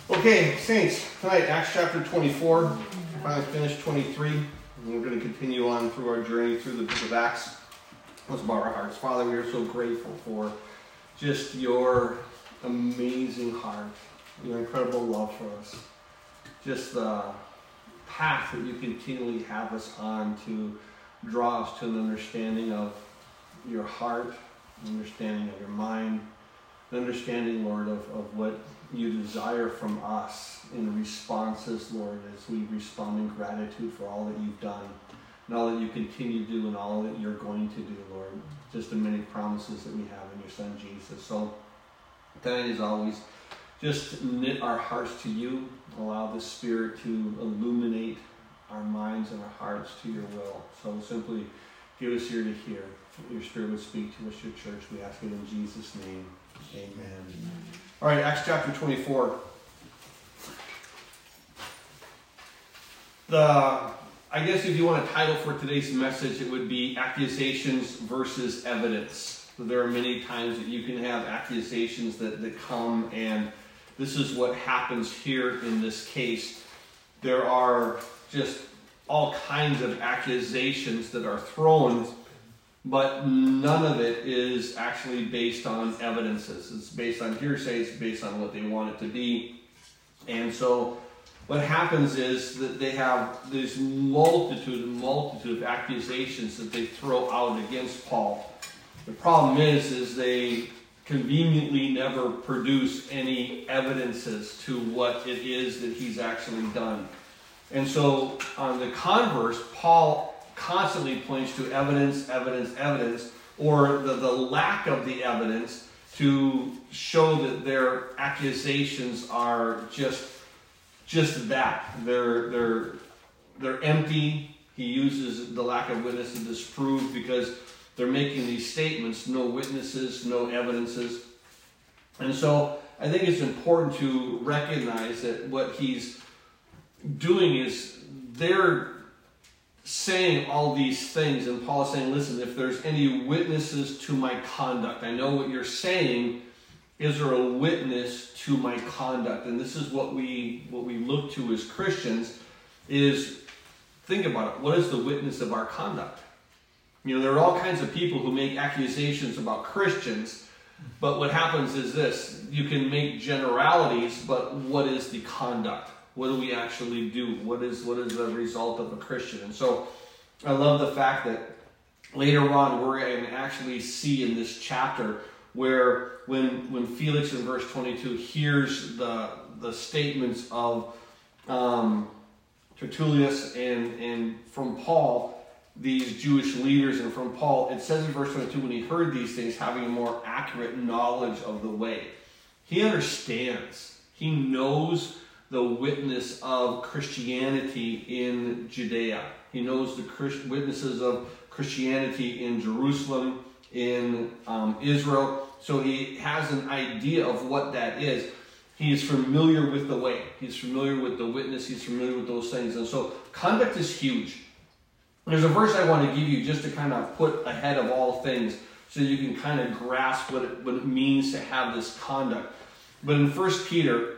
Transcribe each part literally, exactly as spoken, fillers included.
Okay, Saints, tonight, Acts chapter twenty-four. We finally finished twenty-three, and we're going to continue on through our journey through the book of Acts. Let's bow our hearts. Father, we are so grateful for just your amazing heart, your incredible love for us. Just the path that you continually have us on to draw us to an understanding of your heart, an understanding of your mind, an understanding, Lord, of, of what you desire from us in responses, Lord, as we respond in gratitude for all that you've done and all that you continue to do and all that you're going to do, Lord. Just the many promises that we have in your Son, Jesus. So tonight, as always, just knit our hearts to you. Allow the Spirit to illuminate our minds and our hearts to your will. So simply give us ear to hear. Your Spirit would speak to us, your church. We ask it in Jesus' name. Amen. Amen. All right, Acts chapter twenty-four. The, I guess if you want a title for today's message, it would be Accusations versus Evidence. So there are many times that you can have accusations that, that come, and this is what happens here in this case. There are just all kinds of accusations that are thrown, but none of it is actually based on evidences. It's based on hearsay. It's based on what they want it to be. And so what happens is that they have this multitude and multitude of accusations that they throw out against Paul. The problem is, is they conveniently never produce any evidences to what it is that he's actually done. And so on the converse, Paul constantly points to evidence, evidence, evidence, or the, the lack of the evidence to show that their accusations are just, just that. They're, they're, they're empty. He uses the lack of witness to disprove because they're making these statements, no witnesses, no evidences. And so I think it's important to recognize that what he's doing is they're saying all these things, and Paul is saying, listen, if there's any witnesses to my conduct, I know what you're saying, is there a witness to my conduct? And this is what we what we look to as Christians is, think about it, what is the witness of our conduct? You know, there are all kinds of people who make accusations about Christians, but what happens is this, you can make generalities, but what is the conduct? What do we actually do? What is what is the result of a Christian? And so I love the fact that later on we're going to actually see in this chapter where when when Felix in verse twenty-two hears the the statements of um, Tertullus and, and from Paul, these Jewish leaders, and from Paul, it says in verse twenty-two, when he heard these things, having a more accurate knowledge of the way. He understands. He knows the witness of Christianity in Judea. He knows the Christ- witnesses of Christianity in Jerusalem, in um, Israel. So he has an idea of what that is. He is familiar with the way. He's familiar with the witness. He's familiar with those things. And so conduct is huge. There's a verse I want to give you just to kind of put ahead of all things so you can kind of grasp what it, what it means to have this conduct. But in First Peter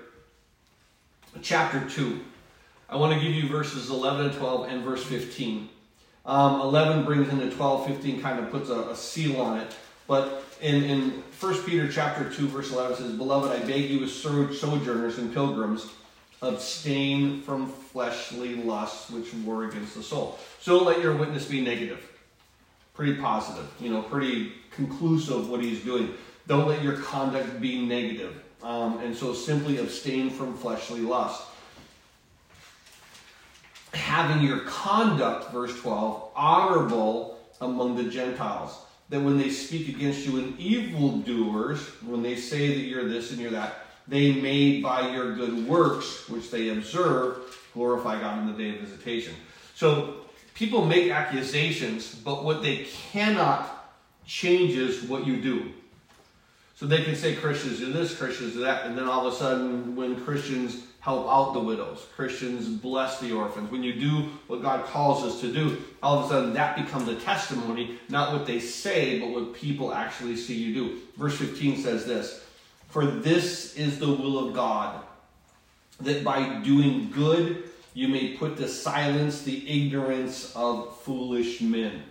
chapter two, I want to give you verses eleven and twelve and verse fifteen. Um, eleven brings into twelve, fifteen kind of puts a, a seal on it. But in, in First Peter chapter two, verse eleven says, Beloved, I beg you as sojourners and pilgrims, abstain from fleshly lusts which war against the soul. So don't let your witness be negative. Pretty positive, you know, pretty conclusive what he's doing. Don't let your conduct be negative. Um, and so simply abstain from fleshly lust. Having your conduct, verse twelve, honorable among the Gentiles, that when they speak against you in evildoers, when they say that you're this and you're that, they may by your good works, which they observe, glorify God in the day of visitation. So people make accusations, but what they cannot change is what you do. So they can say Christians do this, Christians do that, and then all of a sudden when Christians help out the widows, Christians bless the orphans, when you do what God calls us to do, all of a sudden that becomes a testimony, not what they say, but what people actually see you do. Verse fifteen says this, For this is the will of God, that by doing good you may put to silence the ignorance of foolish men.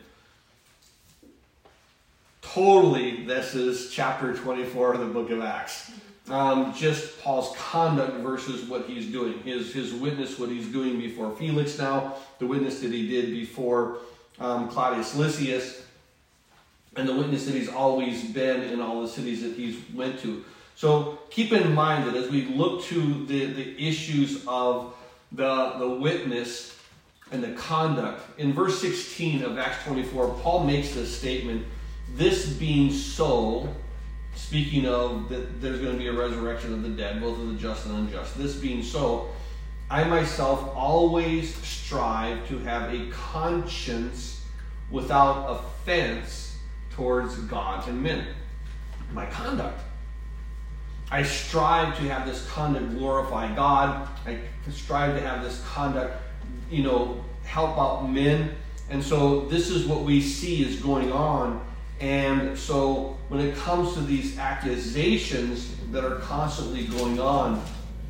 Totally, this is chapter twenty-four of the book of Acts. Um, just Paul's conduct versus what he's doing. His, his witness, what he's doing before Felix now, the witness that he did before um, Claudius Lysias, and the witness that he's always been in all the cities that he's went to. So keep in mind that as we look to the, the issues of the, the witness and the conduct, in verse sixteen of Acts twenty-four, Paul makes this statement, this being so, speaking of that there's going to be a resurrection of the dead, both of the just and unjust. This being so, I myself always strive to have a conscience without offense towards God and men. My conduct. I strive to have this conduct glorify God. I strive to have this conduct, you know, help out men. And so this is what we see is going on. And so when it comes to these accusations that are constantly going on,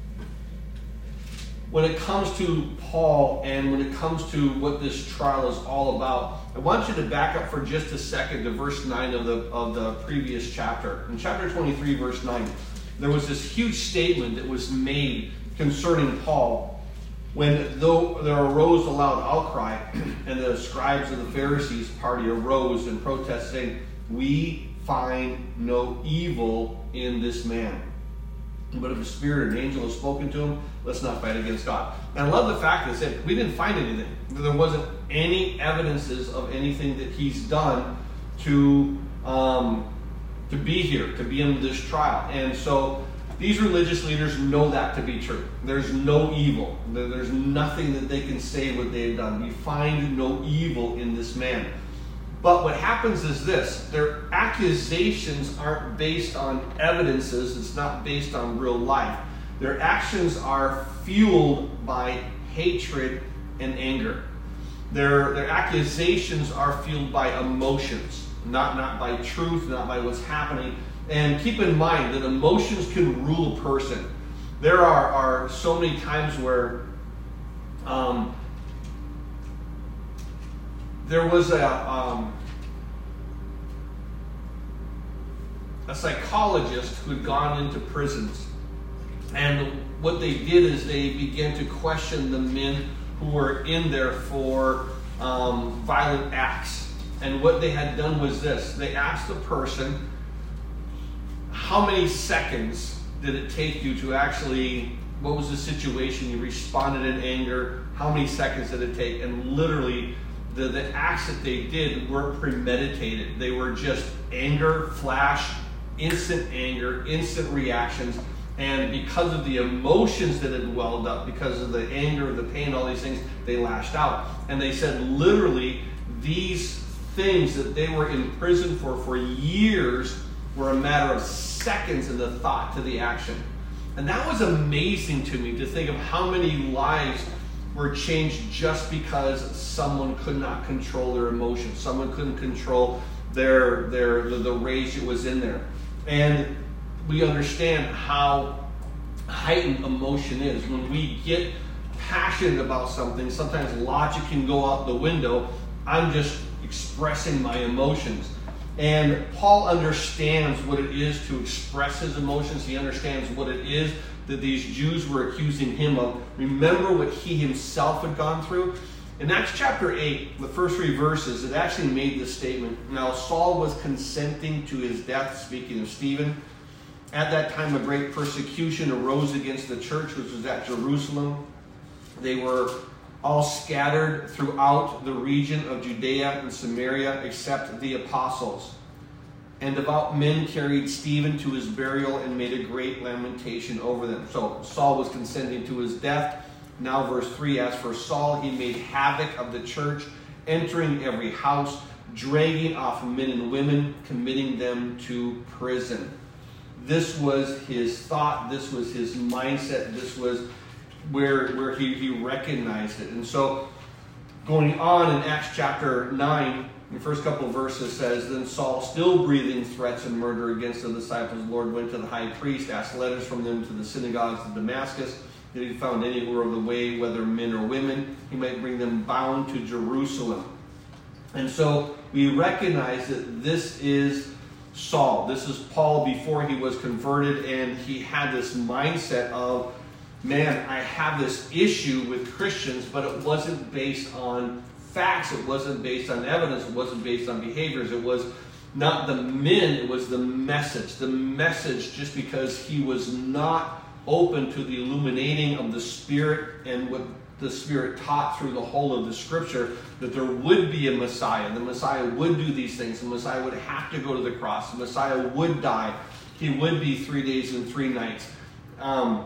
when it comes to Paul and when it comes to what this trial is all about, I want you to back up for just a second to verse nine of the of the previous chapter. In chapter twenty-three, verse nine, there was this huge statement that was made concerning Paul when though there arose a loud outcry, and the scribes of the Pharisees party arose and protested, saying, "We find no evil in this man. But if a spirit or an angel has spoken to him, let's not fight against God." And I love the fact that it said we didn't find anything. There wasn't any evidences of anything that he's done to um, to be here, to be in this trial. And so these religious leaders know that to be true. There's no evil. There's nothing that they can say what they've done. We find no evil in this man. But what happens is this, their accusations aren't based on evidences, it's not based on real life. Their actions are fueled by hatred and anger. Their, their accusations are fueled by emotions, not, not by truth, not by what's happening. And keep in mind that emotions can rule a person. There are, are so many times where um, there was a um, a psychologist who had gone into prisons, and what they did is they began to question the men who were in there for um, violent acts. And what they had done was this: they asked the person, how many seconds did it take you to actually, what was the situation, you responded in anger, how many seconds did it take? And literally The, the acts that they did weren't premeditated. They were just anger, flash, instant anger, instant reactions. And because of the emotions that had welled up, because of the anger, the pain, all these things, they lashed out. And they said literally these things that they were in prison for for years were a matter of seconds in the thought to the action. And that was amazing to me, to think of how many lives were changed just because someone could not control their emotions. Someone couldn't control their their the, the rage that was in there. And we understand how heightened emotion is. When we get passionate about something, sometimes logic can go out the window. I'm just expressing my emotions. And Paul understands what it is to express his emotions. He understands what it is that these Jews were accusing him of. Remember what he himself had gone through? In Acts chapter eight, the first three verses, it actually made this statement. Now Saul was consenting to his death, speaking of Stephen. At that time a great persecution arose against the church, which was at Jerusalem. They were all scattered throughout the region of Judea and Samaria, except the apostles. And devout men carried Stephen to his burial and made a great lamentation over them. So Saul was consenting to his death. Now verse three, as for Saul, he made havoc of the church, entering every house, dragging off men and women, committing them to prison. This was his thought. This was his mindset. This was where, where he, he recognized it. And so going on in Acts chapter nine, the first couple of verses says, then Saul, still breathing threats and murder against the disciples of the Lord, went to the high priest, asked letters from them to the synagogues of Damascus, that he found anywhere of the way, whether men or women, he might bring them bound to Jerusalem. And so we recognize that this is Saul. This is Paul before he was converted, and he had this mindset of, man, I have this issue with Christians, but it wasn't based on facts. It wasn't based on evidence. It wasn't based on behaviors. It was not the men. It was the message. The message, just because he was not open to the illuminating of the Spirit and what the Spirit taught through the whole of the Scripture, that there would be a Messiah. The Messiah would do these things. The Messiah would have to go to the cross. The Messiah would die. He would be three days and three nights. Um,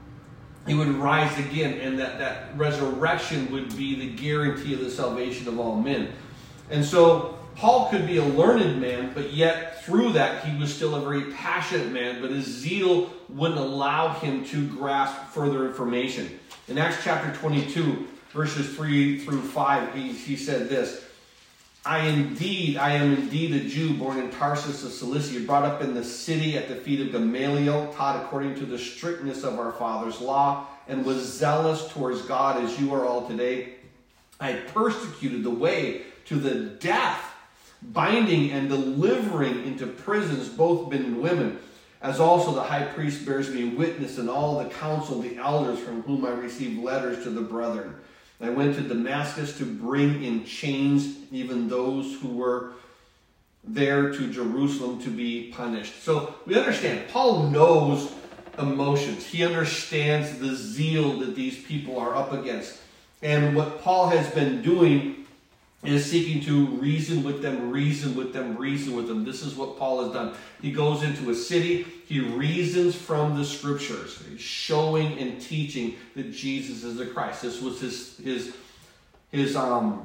he would rise again, and that, that resurrection would be the guarantee of the salvation of all men. And so Paul could be a learned man, but yet through that he was still a very passionate man, but his zeal wouldn't allow him to grasp further information. In Acts chapter twenty-two, verses three through five, he, he said this, I indeed, I am indeed a Jew born in Tarsus of Cilicia, brought up in the city at the feet of Gamaliel, taught according to the strictness of our father's law, and was zealous towards God as you are all today. I persecuted the way to the death, binding and delivering into prisons both men and women, as also the high priest bears me witness, and all the council, the elders, from whom I received letters to the brethren. I went to Damascus to bring in chains even those who were there to Jerusalem to be punished. So we understand, Paul knows emotions. He understands the zeal that these people are up against. And what Paul has been doing is seeking to reason with them, reason with them, reason with them. This is what Paul has done. He goes into a city, he reasons from the Scriptures, showing and teaching that Jesus is the Christ. This was his his his um,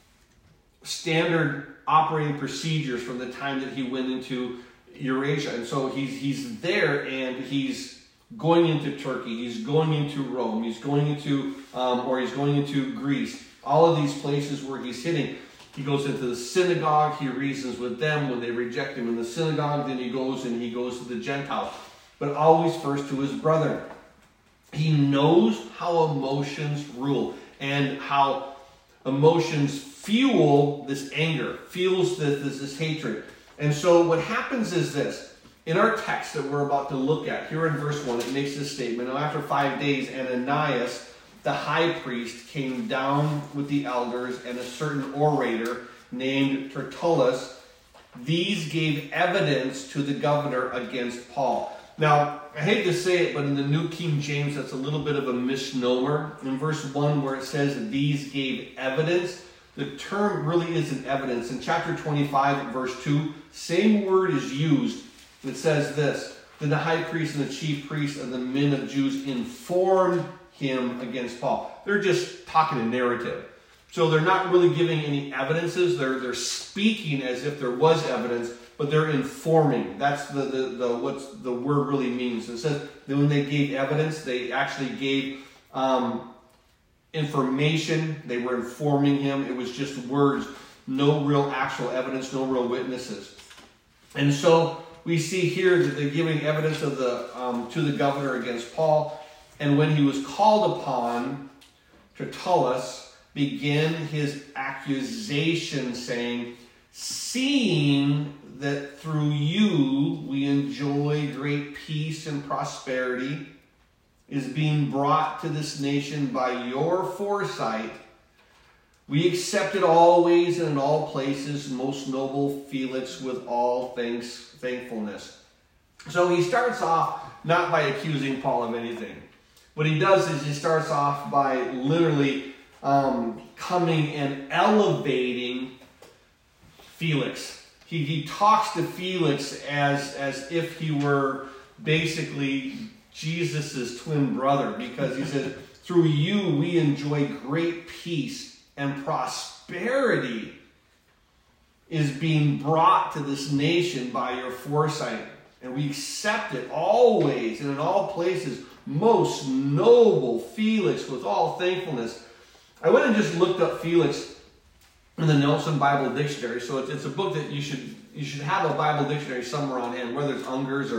standard operating procedures from the time that he went into Eurasia. And so he's he's there, and he's going into Turkey, he's going into Rome, he's going into um, or he's going into Greece. All of these places where he's hitting. He goes into the synagogue, he reasons with them. When they reject him in the synagogue, then he goes and he goes to the Gentiles. But always first to his brethren. He knows how emotions rule and how emotions fuel this anger, fuels this, this, this hatred. And so what happens is this. In our text that we're about to look at, here in verse one, it makes this statement. Now after five days, Ananias, the high priest, came down with the elders and a certain orator named Tertullus. These gave evidence to the governor against Paul. Now, I hate to say it, but in the New King James, that's a little bit of a misnomer. In verse one, where it says, these gave evidence, the term really isn't evidence. In chapter twenty-five, verse two, same word is used. It says this, then the high priest and the chief priests of the men of Jews informed him against Paul. They're just talking a narrative. So they're not really giving any evidences. They're, they're speaking as if there was evidence, but they're informing. That's the, the, the what the word really means. It says that when they gave evidence, they actually gave um, information. They were informing him. It was just words, no real actual evidence, no real witnesses. And so we see here that they're giving evidence of the um, to the governor against Paul. And when he was called upon, Tertullus began his accusation, saying, seeing that through you we enjoy great peace and prosperity, is being brought to this nation by your foresight, we accept it always and in all places, most noble Felix, with all thanks, thankfulness. So he starts off not by accusing Paul of anything. What he does is he starts off by literally um, coming and elevating Felix. He, he talks to Felix as, as if he were basically Jesus' twin brother, because he says, through you we enjoy great peace and prosperity is being brought to this nation by your foresight. And we accept it always and in all places, most noble Felix, with all thankfulness. I went and just looked up Felix in the Nelson Bible Dictionary. So it's, it's a book that you should you should have a Bible dictionary somewhere on hand, whether it's Unger's or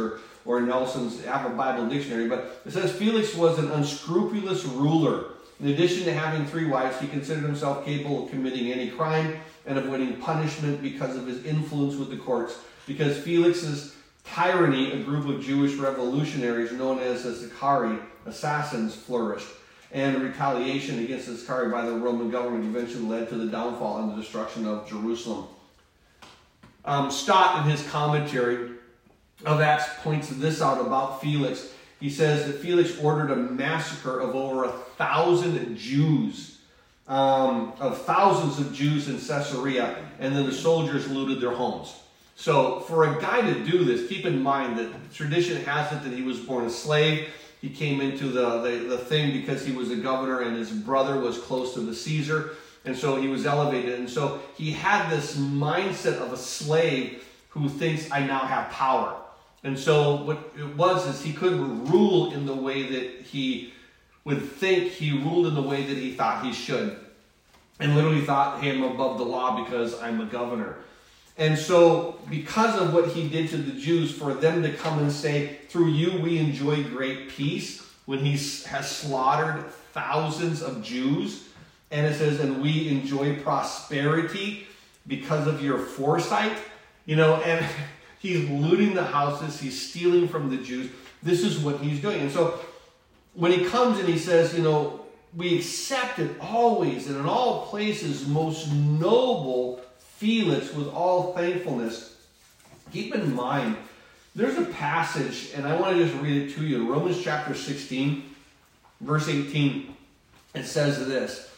or Nelson's have a Bible dictionary, but it says Felix was an unscrupulous ruler. In addition to having three wives, he considered himself capable of committing any crime and avoiding punishment because of his influence with the courts. Because Felix's tyranny, a group of Jewish revolutionaries known as the Sicarii assassins flourished, and retaliation against the Sicarii by the Roman government eventually led to the downfall and the destruction of Jerusalem. Um, Stott, in his commentary of Acts, points this out about Felix. He says that Felix ordered a massacre of over a thousand Jews, um, of thousands of Jews in Caesarea, and then the soldiers looted their homes. So for a guy to do this, keep in mind that tradition has it that he was born a slave. He came into the, the, the thing because he was a governor and his brother was close to the Caesar. And so he was elevated. And so he had this mindset of a slave who thinks, I now have power. And so what it was is he couldn't rule in the way that he would think. He ruled in the way that he thought he should. And literally thought, hey, I'm above the law because I'm a governor. And so because of what he did to the Jews, for them to come and say, through you we enjoy great peace, when he has slaughtered thousands of Jews, and it says, and we enjoy prosperity because of your foresight, you know, and he's looting the houses, he's stealing from the Jews. This is what he's doing. And so when he comes and he says, you know, we accept it always and in all places, most noble Felix, with all thankfulness. Keep in mind, there's a passage, and I want to just read it to you. In Romans chapter sixteen, verse eighteen, it says this.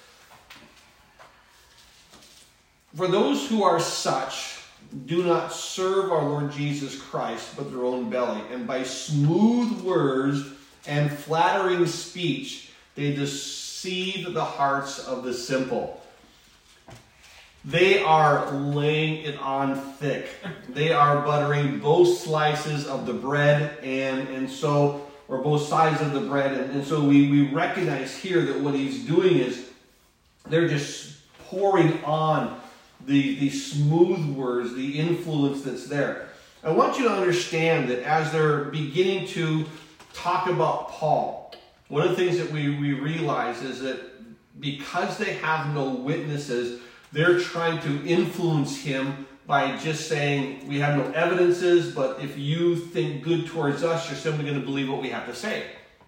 For those who are such do not serve our Lord Jesus Christ, but their own belly. And by smooth words and flattering speech, they deceive the hearts of the simple. They are laying it on thick. They are buttering both slices of the bread, and, and so, or both sides of the bread. And, and so we, we recognize here that what he's doing is they're just pouring on the, the smooth words, the influence that's there. I want you to understand that as they're beginning to talk about Paul, one of the things that we, we realize is that because they have no witnesses, they're trying to influence him by just saying, we have no evidences, but if you think good towards us, you're simply going to believe what we have to say.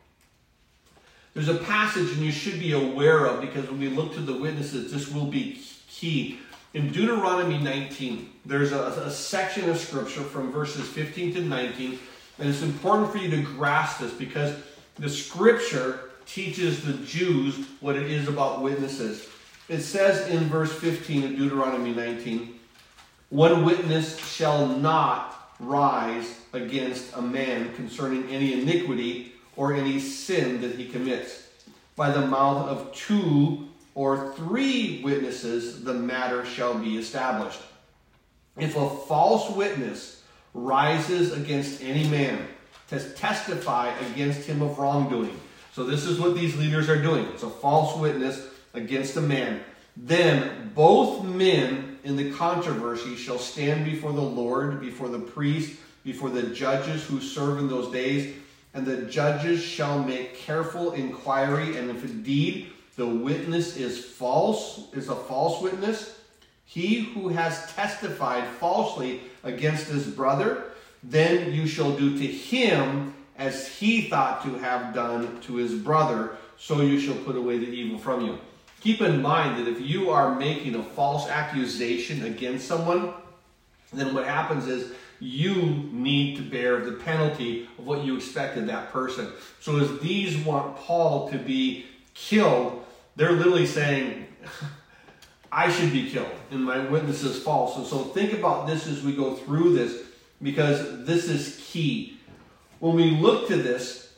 There's a passage, and you should be aware of, because when we look to the witnesses, this will be key. In Deuteronomy nineteen, there's a, a section of scripture from verses fifteen to nineteen, and it's important for you to grasp this, because the scripture teaches the Jews what it is about witnesses. It says in verse fifteen of Deuteronomy nineteen, one witness shall not rise against a man concerning any iniquity or any sin that he commits. By the mouth of two or three witnesses the matter shall be established. If a false witness rises against any man to testify against him of wrongdoing, so this is what these leaders are doing. It's a false witness against a man. Then both men in the controversy shall stand before the Lord, before the priest, before the judges who serve in those days. And the judges shall make careful inquiry. And if indeed the witness is false, is a false witness, he who has testified falsely against his brother, then you shall do to him as he thought to have done to his brother, so you shall put away the evil from you. Keep in mind that if you are making a false accusation against someone, then what happens is you need to bear the penalty of what you expected that person. So as these want Paul to be killed, they're literally saying, I should be killed, and my witness is false. And so think about this as we go through this, because this is key. When we look to this,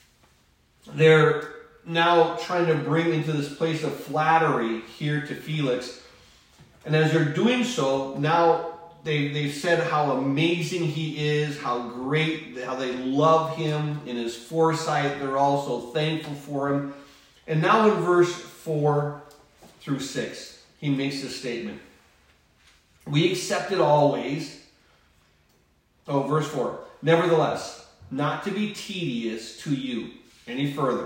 they're now trying to bring into this place of flattery here to Felix. And as they're doing so, now they, they've said how amazing he is, how great, how they love him in his foresight. They're also thankful for him. And now in verse four through six, he makes this statement. We accept it always. Oh, verse four. Nevertheless, not to be tedious to you any further,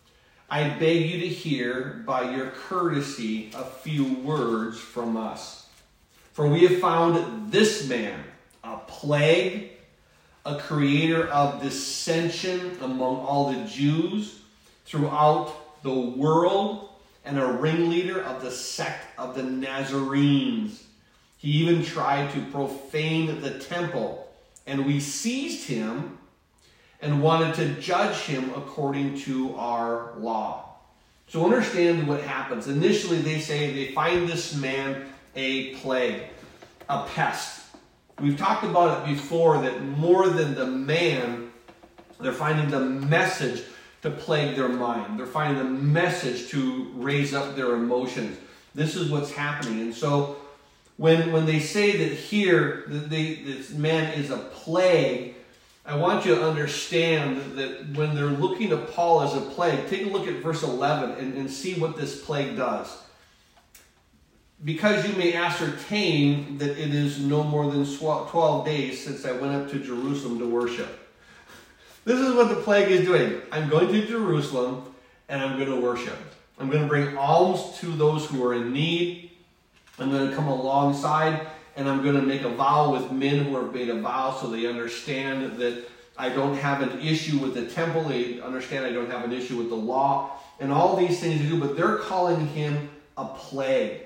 I beg you to hear by your courtesy a few words from us. For we have found this man a plague, a creator of dissension among all the Jews throughout the world, and a ringleader of the sect of the Nazarenes. He even tried to profane the temple, and we seized him and wanted to judge him according to our law. So understand what happens. Initially, they say they find this man a plague, a pest. We've talked about it before that more than the man, they're finding the message to plague their mind. They're finding the message to raise up their emotions. This is what's happening. And so when, when they say that here, that they, this man is a plague, I want you to understand that when they're looking at Paul as a plague, take a look at verse eleven and, and see what this plague does. Because you may ascertain that it is no more than twelve days since I went up to Jerusalem to worship. This is what the plague is doing. I'm going to Jerusalem and I'm going to worship. I'm going to bring alms to those who are in need. I'm going to come alongside and I'm going to make a vow with men who have made a vow so they understand that I don't have an issue with the temple. They understand I don't have an issue with the law and all these things to do. But they're calling him a plague.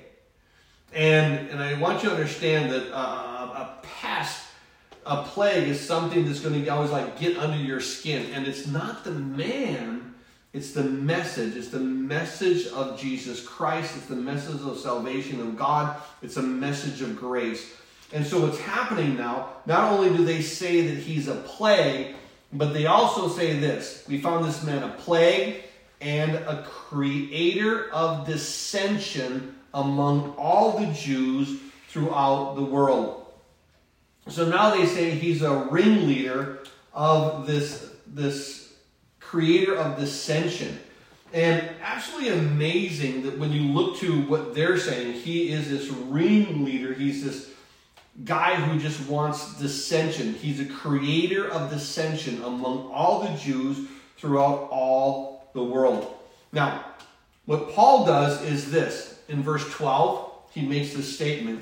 And, and I want you to understand that uh, a pest, a plague is something that's going to always like get under your skin. And it's not the man, it's the message. It's the message of Jesus Christ. It's the message of salvation of God. It's a message of grace. And so what's happening now, not only do they say that he's a plague, but they also say this. We found this man a plague and a creator of dissension among all the Jews throughout the world. So now they say he's a ringleader of this, this creator of dissension. And absolutely amazing that when you look to what they're saying, he is this ringleader. He's this guy who just wants dissension. He's a creator of dissension among all the Jews throughout all the world. Now, what Paul does is this. In verse twelve, he makes this statement.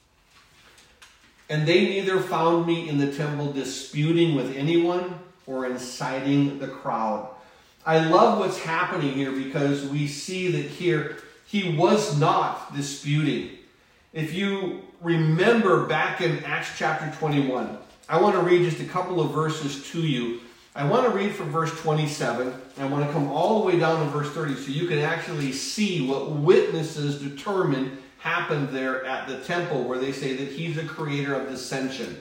And they neither found me in the temple disputing with anyone or inciting the crowd. I love what's happening here because we see that here he was not disputing. If you remember back in Acts chapter twenty-one, I want to read just a couple of verses to you. I want to read from verse twenty-seven, and I want to come all the way down to verse thirty so you can actually see what witnesses determined happened there at the temple where they say that he's a creator of dissension.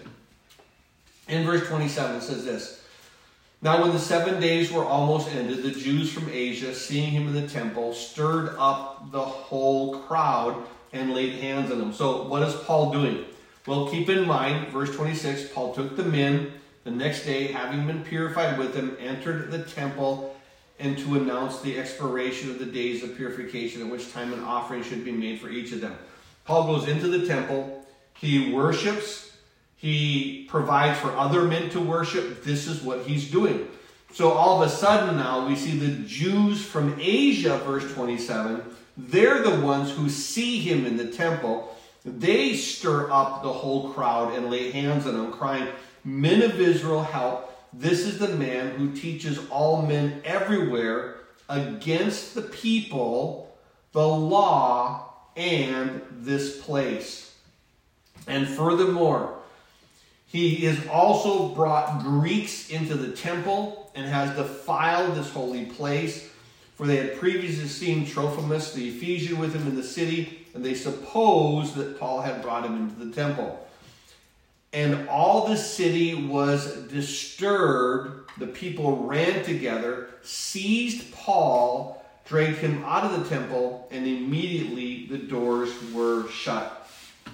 In verse twenty-seven it says this. Now when the seven days were almost ended, the Jews from Asia, seeing him in the temple, stirred up the whole crowd and laid hands on him. So what is Paul doing? Well, keep in mind, verse twenty-six, Paul took them in. The next day, having been purified with them, entered the temple and to announce the expiration of the days of purification, at which time an offering should be made for each of them. Paul goes into the temple. He worships. He provides for other men to worship. This is what he's doing. So all of a sudden now we see the Jews from Asia, verse twenty-seven. They're the ones who see him in the temple. They stir up the whole crowd and lay hands on him, crying, "Men of Israel, help. This is the man who teaches all men everywhere against the people, the law, and this place. And furthermore, he is also brought Greeks into the temple and has defiled this holy place. For they had previously seen Trophimus the Ephesian with him in the city, and they supposed that Paul had brought him into the temple. And all the city was disturbed. The people ran together, seized Paul, dragged him out of the temple, and immediately the doors were shut."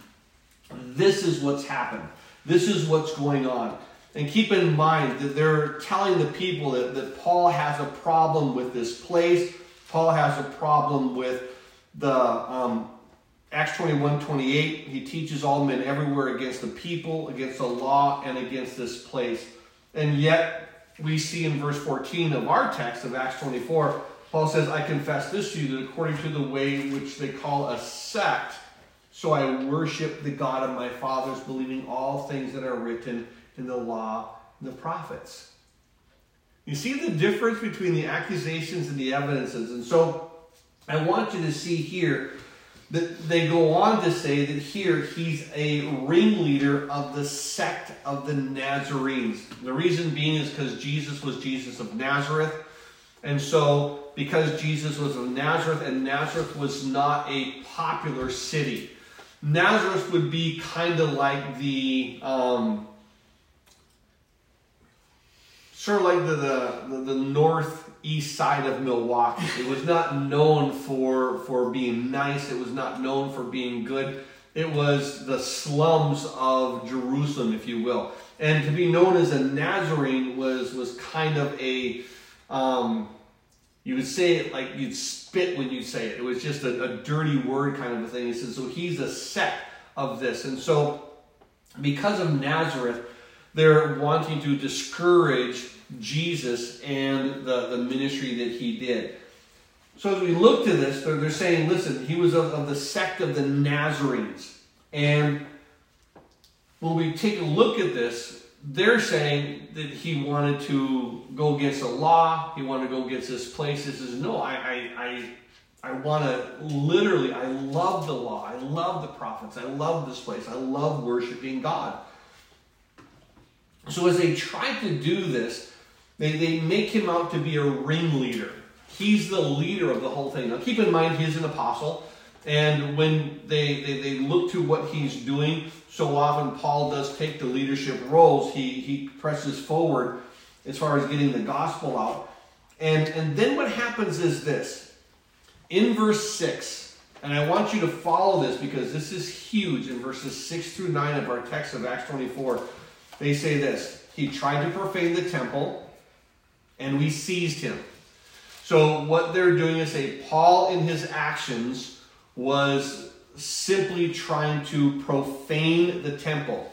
This is what's happened. This is what's going on. And keep in mind that they're telling the people that, that Paul has a problem with this place. Paul has a problem with the um, Acts twenty-one twenty-eight. He teaches all men everywhere against the people, against the law, and against this place. And yet, we see in verse fourteen of our text of Acts twenty-four, Paul says, I confess this to you, that according to the way which they call a sect, so I worship the God of my fathers, believing all things that are written in the law and the prophets. You see the difference between the accusations and the evidences. And so I want you to see here that they go on to say that here he's a ringleader of the sect of the Nazarenes. The reason being is because Jesus was Jesus of Nazareth. And so because Jesus was of Nazareth, and Nazareth was not a popular city. Nazareth would be kind of like the, um, sort of like the, the, the northeast side of Milwaukee. It was not known for, for being nice. It was not known for being good. It was the slums of Jerusalem, if you will. And to be known as a Nazarene was, was kind of a, um, you would say it like you'd spit when you say it. It was just a, a dirty word kind of a thing. He says, so he's a sect of this. And so because of Nazareth, they're wanting to discourage Jesus and the, the ministry that he did. So as we look to this, they're, they're saying, listen, he was of, of the sect of the Nazarenes. And when we take a look at this, they're saying that he wanted to go against the law. He wanted to go against this place. He says, no, I, I, I, I want to literally, I love the law. I love the prophets. I love this place. I love worshiping God. So as they try to do this, they, they make him out to be a ringleader. He's the leader of the whole thing. Now keep in mind, he's an apostle. And when they, they, they look to what he's doing, so often Paul does take the leadership roles. He, he presses forward as far as getting the gospel out. And, and then what happens is this. In verse six, and I want you to follow this because this is huge, in verses six through nine of our text of Acts twenty-four, they say this. He tried to profane the temple, and we seized him. So what they're doing is say Paul in his actions was simply trying to profane the temple.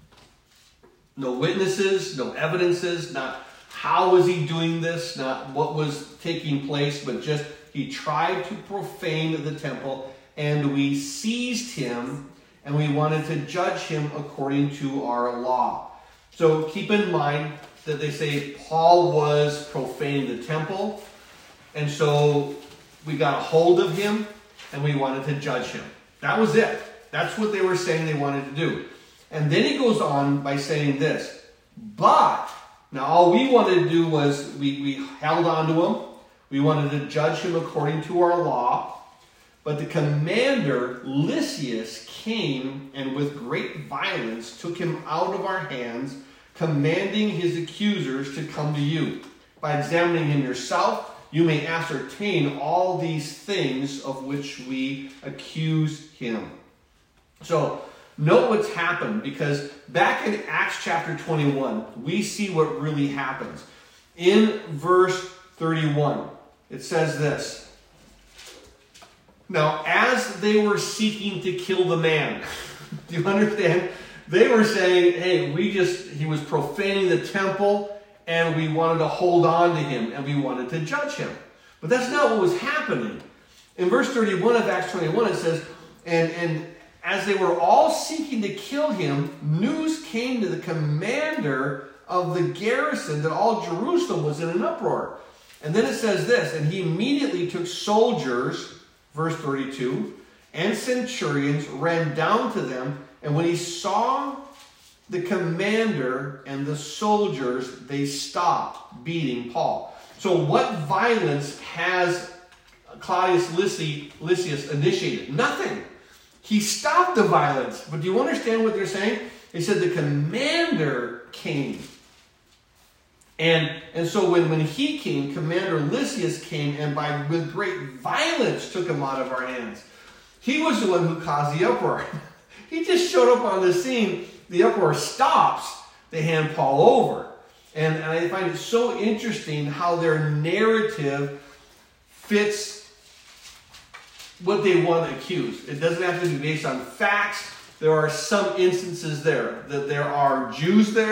No witnesses, no evidences, not how was he doing this, not what was taking place, but just he tried to profane the temple, and we seized him, and we wanted to judge him according to our law. So keep in mind that they say Paul was profaning the temple, and so we got a hold of him, and we wanted to judge him. That was it. That's what they were saying they wanted to do. And then he goes on by saying this. But, now all we wanted to do was we, we held on to him. We wanted to judge him according to our law. But the commander, Lysias, came and with great violence took him out of our hands, commanding his accusers to come to you. By examining him yourself, you may ascertain all these things of which we accuse him. So, note what's happened, because back in Acts chapter twenty-one, we see what really happens. In verse thirty-one, it says this. Now, as they were seeking to kill the man, do you understand? They were saying, hey, we just, he was profaning the temple, and we wanted to hold on to him, and we wanted to judge him. But that's not what was happening. In verse thirty-one of Acts twenty-one, it says, and, and as they were all seeking to kill him, news came to the commander of the garrison that all Jerusalem was in an uproar. And then it says this, and he immediately took soldiers, verse thirty-two, and centurions, ran down to them, and when he saw the commander and the soldiers, they stopped beating Paul. So what violence has Claudius Lysias initiated? Nothing. He stopped the violence. But do you understand what they're saying? They said the commander came. And, and so when, when he came, Commander Lysias came and by with great violence took him out of our hands. He was the one who caused the uproar. He just showed up on the scene. The uproar stops. They hand Paul over. And, and I find it so interesting how their narrative fits what they want to accuse. It doesn't have to be based on facts. There are some instances there that there are Jews there.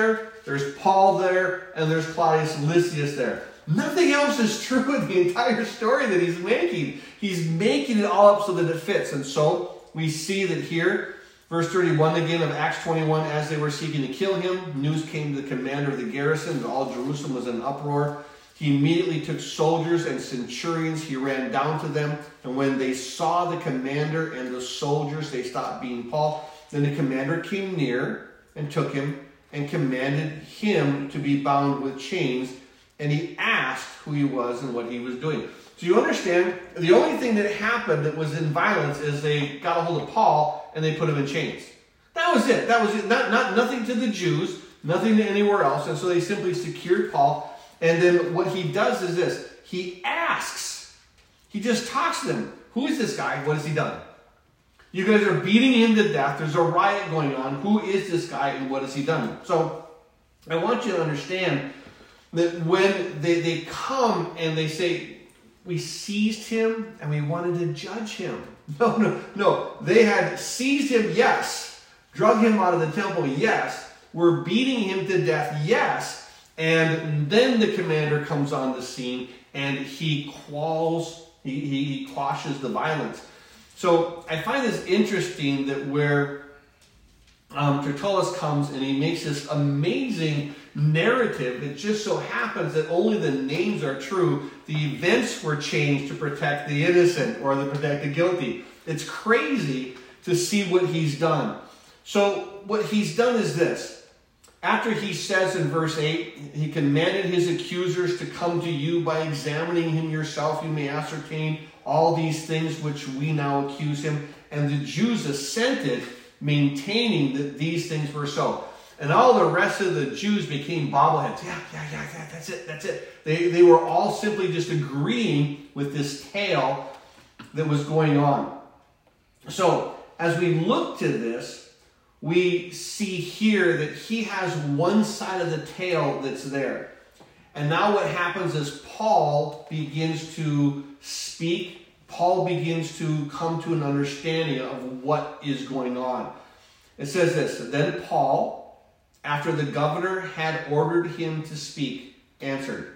there's Paul there, and there's Claudius Lysias there. Nothing else is true in the entire story that he's making. He's making it all up so that it fits. And so we see that here, verse thirty-one again of Acts twenty-one, as they were seeking to kill him, news came to the commander of the garrison that all Jerusalem was in an uproar. He immediately took soldiers and centurions. He ran down to them. And when they saw the commander and the soldiers, they stopped beating Paul. Then the commander came near and took him and commanded him to be bound with chains. And he asked who he was and what he was doing. So you understand, the only thing that happened that was in violence is they got a hold of Paul and they put him in chains. That was it. That was it. Not, not, nothing to the Jews, nothing to anywhere else. And so they simply secured Paul. And then what he does is this. He asks. He just talks to them. Who is this guy? What has he done? You guys are beating him to death. There's a riot going on. Who is this guy and what has he done? So I want you to understand that when they, they come and they say, we seized him and we wanted to judge him. No, no, no. They had seized him, yes. Drug him out of the temple, yes. We're beating him to death, yes. And then the commander comes on the scene and he quells, he, he, he quashes the violence. So I find this interesting that where um, Tertullus comes and he makes this amazing narrative. It just so happens that only the names are true. The events were changed to protect the innocent or to protect the guilty. It's crazy to see what he's done. So what he's done is this. After he says in verse eight, he commanded his accusers to come to you. By examining him yourself, you may ascertain all these things which we now accuse him. And the Jews assented, maintaining that these things were so. And all the rest of the Jews became bobbleheads. Yeah, yeah, yeah, yeah, that's it, that's it. They, they were all simply just agreeing with this tale that was going on. So, as we look to this, we see here that he has one side of the tale that's there. And now what happens is Paul begins to speak. Paul begins to come to an understanding of what is going on. It says this, then Paul, after the governor had ordered him to speak, answered,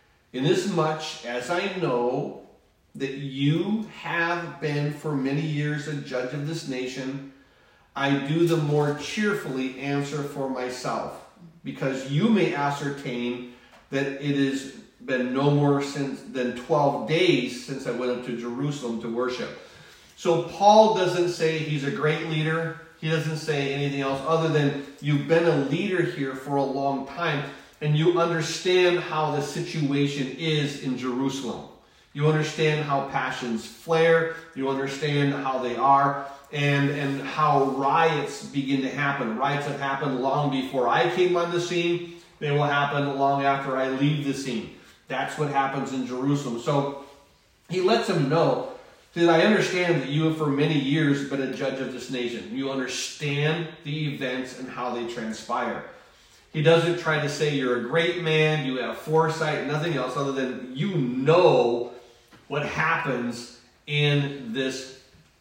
inasmuch as I know that you have been for many years a judge of this nation, I do the more cheerfully answer for myself, because you may ascertain that it has been no more since than twelve days since I went up to Jerusalem to worship. So Paul doesn't say he's a great leader. He doesn't say anything else other than you've been a leader here for a long time and you understand how the situation is in Jerusalem. You understand how passions flare. You understand how they are. And, and how riots begin to happen. Riots have happened long before I came on the scene. They will happen long after I leave the scene. That's what happens in Jerusalem. So he lets them know that I understand that you have for many years been a judge of this nation. You understand the events and how they transpire. He doesn't try to say you're a great man, you have foresight, nothing else other than you know what happens in this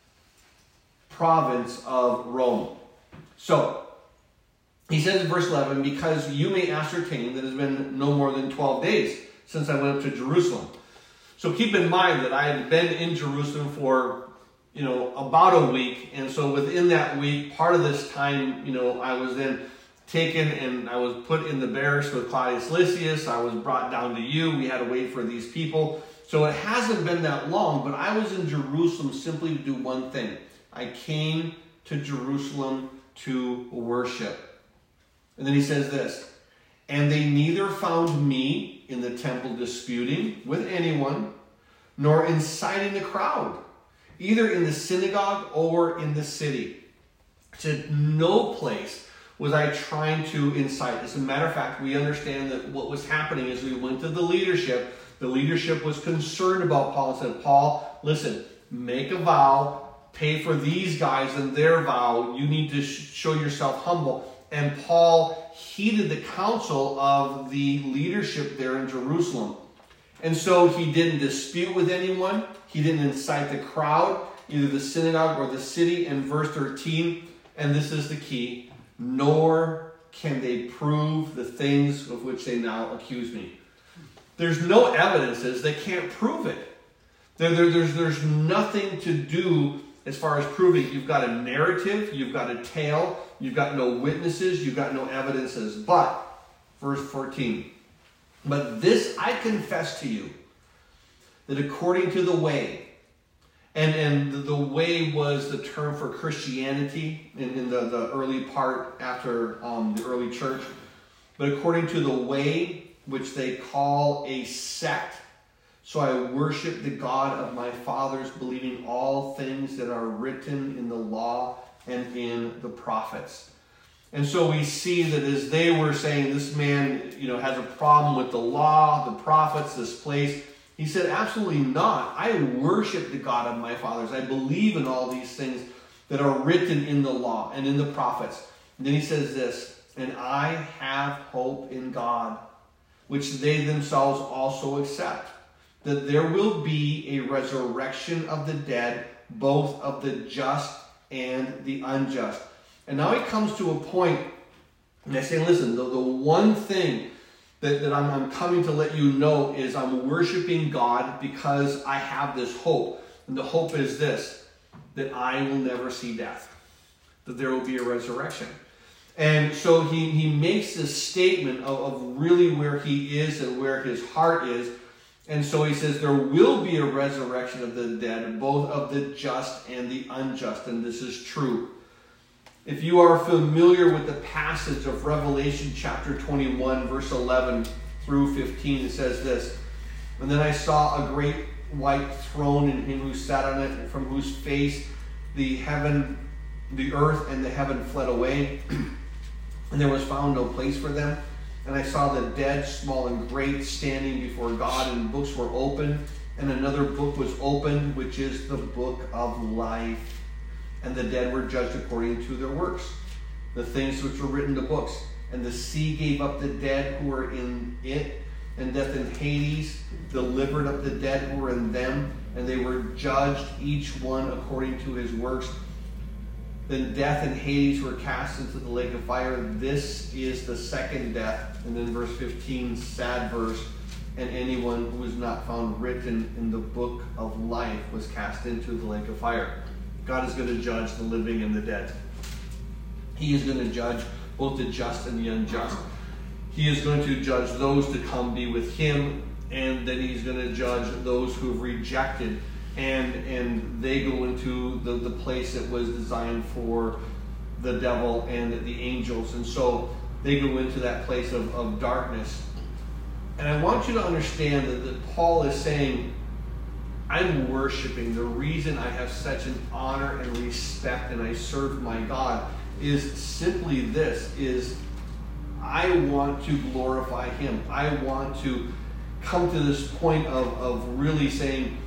province of Rome. So, he says in verse eleven, because you may ascertain that it has been no more than twelve days since I went up to Jerusalem. So keep in mind that I had been in Jerusalem for, you know, about a week. And so within that week, part of this time, you know, I was then taken and I was put in the barracks with Claudius Lysias. I was brought down to you. We had to wait for these people. So it hasn't been that long, but I was in Jerusalem simply to do one thing. I came to Jerusalem to worship. And then he says this, and they neither found me in the temple disputing with anyone, nor inciting the crowd, either in the synagogue or in the city. To no place was I trying to incite. As a matter of fact, we understand that what was happening is we went to the leadership. The leadership was concerned about Paul and said, Paul, listen, make a vow, pay for these guys and their vow. You need to sh- show yourself humble. And Paul heeded the counsel of the leadership there in Jerusalem. And so he didn't dispute with anyone. He didn't incite the crowd, either the synagogue or the city. In verse thirteen, and this is the key, nor can they prove the things of which they now accuse me? There's no evidences. They can't prove it. There, there, there's, there's nothing to do as far as proving. You've got a narrative. You've got a tale. You've got no witnesses. You've got no evidences. But, verse fourteen, but this I confess to you, that according to the way, and, and the, the way was the term for Christianity in, in the, the early part after um, the early church, but according to the way which they call a sect, so I worship the God of my fathers, believing all things that are written in the law and in the prophets. And so we see that as they were saying, this man, you know, has a problem with the law, the prophets, this place, he said, absolutely not. I worship the God of my fathers. I believe in all these things that are written in the law and in the prophets. And then he says this, and I have hope in God, which they themselves also accept, that there will be a resurrection of the dead, both of the just and the unjust. And now he comes to a point, and I say, listen, the, the one thing that, that I'm, I'm coming to let you know is I'm worshiping God because I have this hope. And the hope is this, that I will never see death, that there will be a resurrection. And so he, he makes this statement of, of really where he is and where his heart is. And so he says there will be a resurrection of the dead, both of the just and the unjust. And this is true. If you are familiar with the passage of Revelation chapter twenty-one, verse eleven through fifteen, it says this, and then I saw a great white throne and him who sat on it, from whose face the heaven, the earth and the heaven fled away. And there was found no place for them. And I saw the dead, small and great, standing before God, and books were opened. And another book was opened, which is the book of life. And the dead were judged according to their works, the things which were written in the books. And the sea gave up the dead who were in it, and death and Hades delivered up the dead who were in them, and they were judged, each one according to his works. Then death and Hades were cast into the lake of fire. This is the second death. And then verse fifteen, sad verse. And anyone who was not found written in the book of life was cast into the lake of fire. God is going to judge the living and the dead. He is going to judge both the just and the unjust. He is going to judge those to come be with him, and then he's going to judge those who have rejected, and and they go into the, the place that was designed for the devil and the angels. And so they go into that place of, of darkness. And I want you to understand that, that Paul is saying, I'm worshiping. The reason I have such an honor and respect and I serve my God is simply this, is I want to glorify him. I want to come to this point of, of really saying,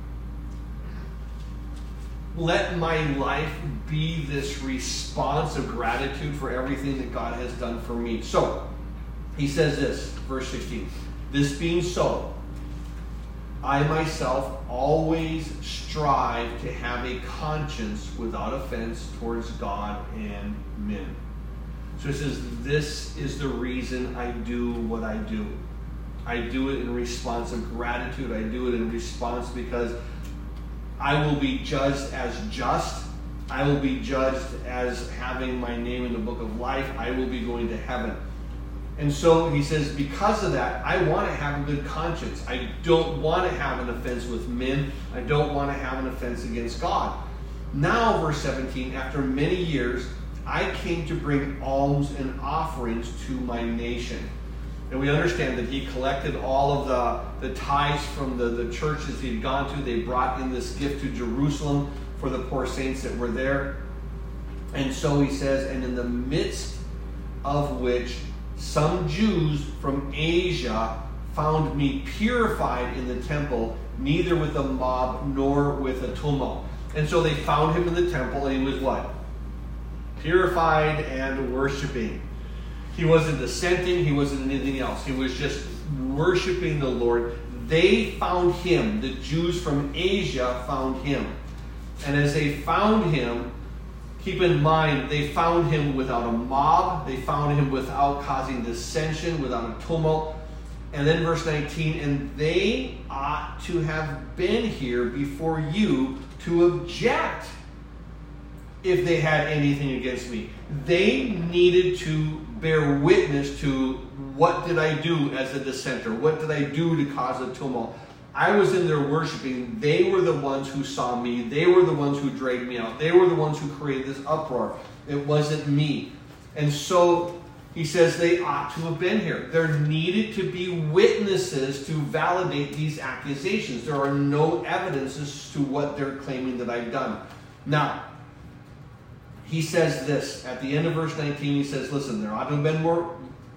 let my life be this response of gratitude for everything that God has done for me. So, he says this, verse sixteen, this being so, I myself always strive to have a conscience without offense towards God and men. So it says, this is the reason I do what I do. I do it in response of gratitude. I do it in response because I will be judged as just. I will be judged as having my name in the book of life. I will be going to heaven. And so he says, because of that, I want to have a good conscience. I don't want to have an offense with men. I don't want to have an offense against God. Now, verse seventeen, after many years, I came to bring alms and offerings to my nation. And we understand that he collected all of the, the tithes from the, the churches he had gone to. They brought in this gift to Jerusalem for the poor saints that were there. And so he says, and in the midst of which some Jews from Asia found me purified in the temple, neither with a mob nor with a tumult. And so they found him in the temple, and he was what? Purified and worshiping. He wasn't dissenting. He wasn't anything else. He was just worshiping the Lord. They found him. The Jews from Asia found him. And as they found him, keep in mind, they found him without a mob. They found him without causing dissension, without a tumult. And then verse nineteen, and they ought to have been here before you to object if they had anything against me. They needed to bear witness to, what did I do as a dissenter? What did I do to cause a tumult? I was in there worshiping. They were the ones who saw me. They were the ones who dragged me out. They were the ones who created this uproar. It wasn't me. And so he says they ought to have been here. There needed to be witnesses to validate these accusations. There are no evidences to what they're claiming that I've done. Now, he says this at the end of verse nineteen. He says, listen, there ought to have been more.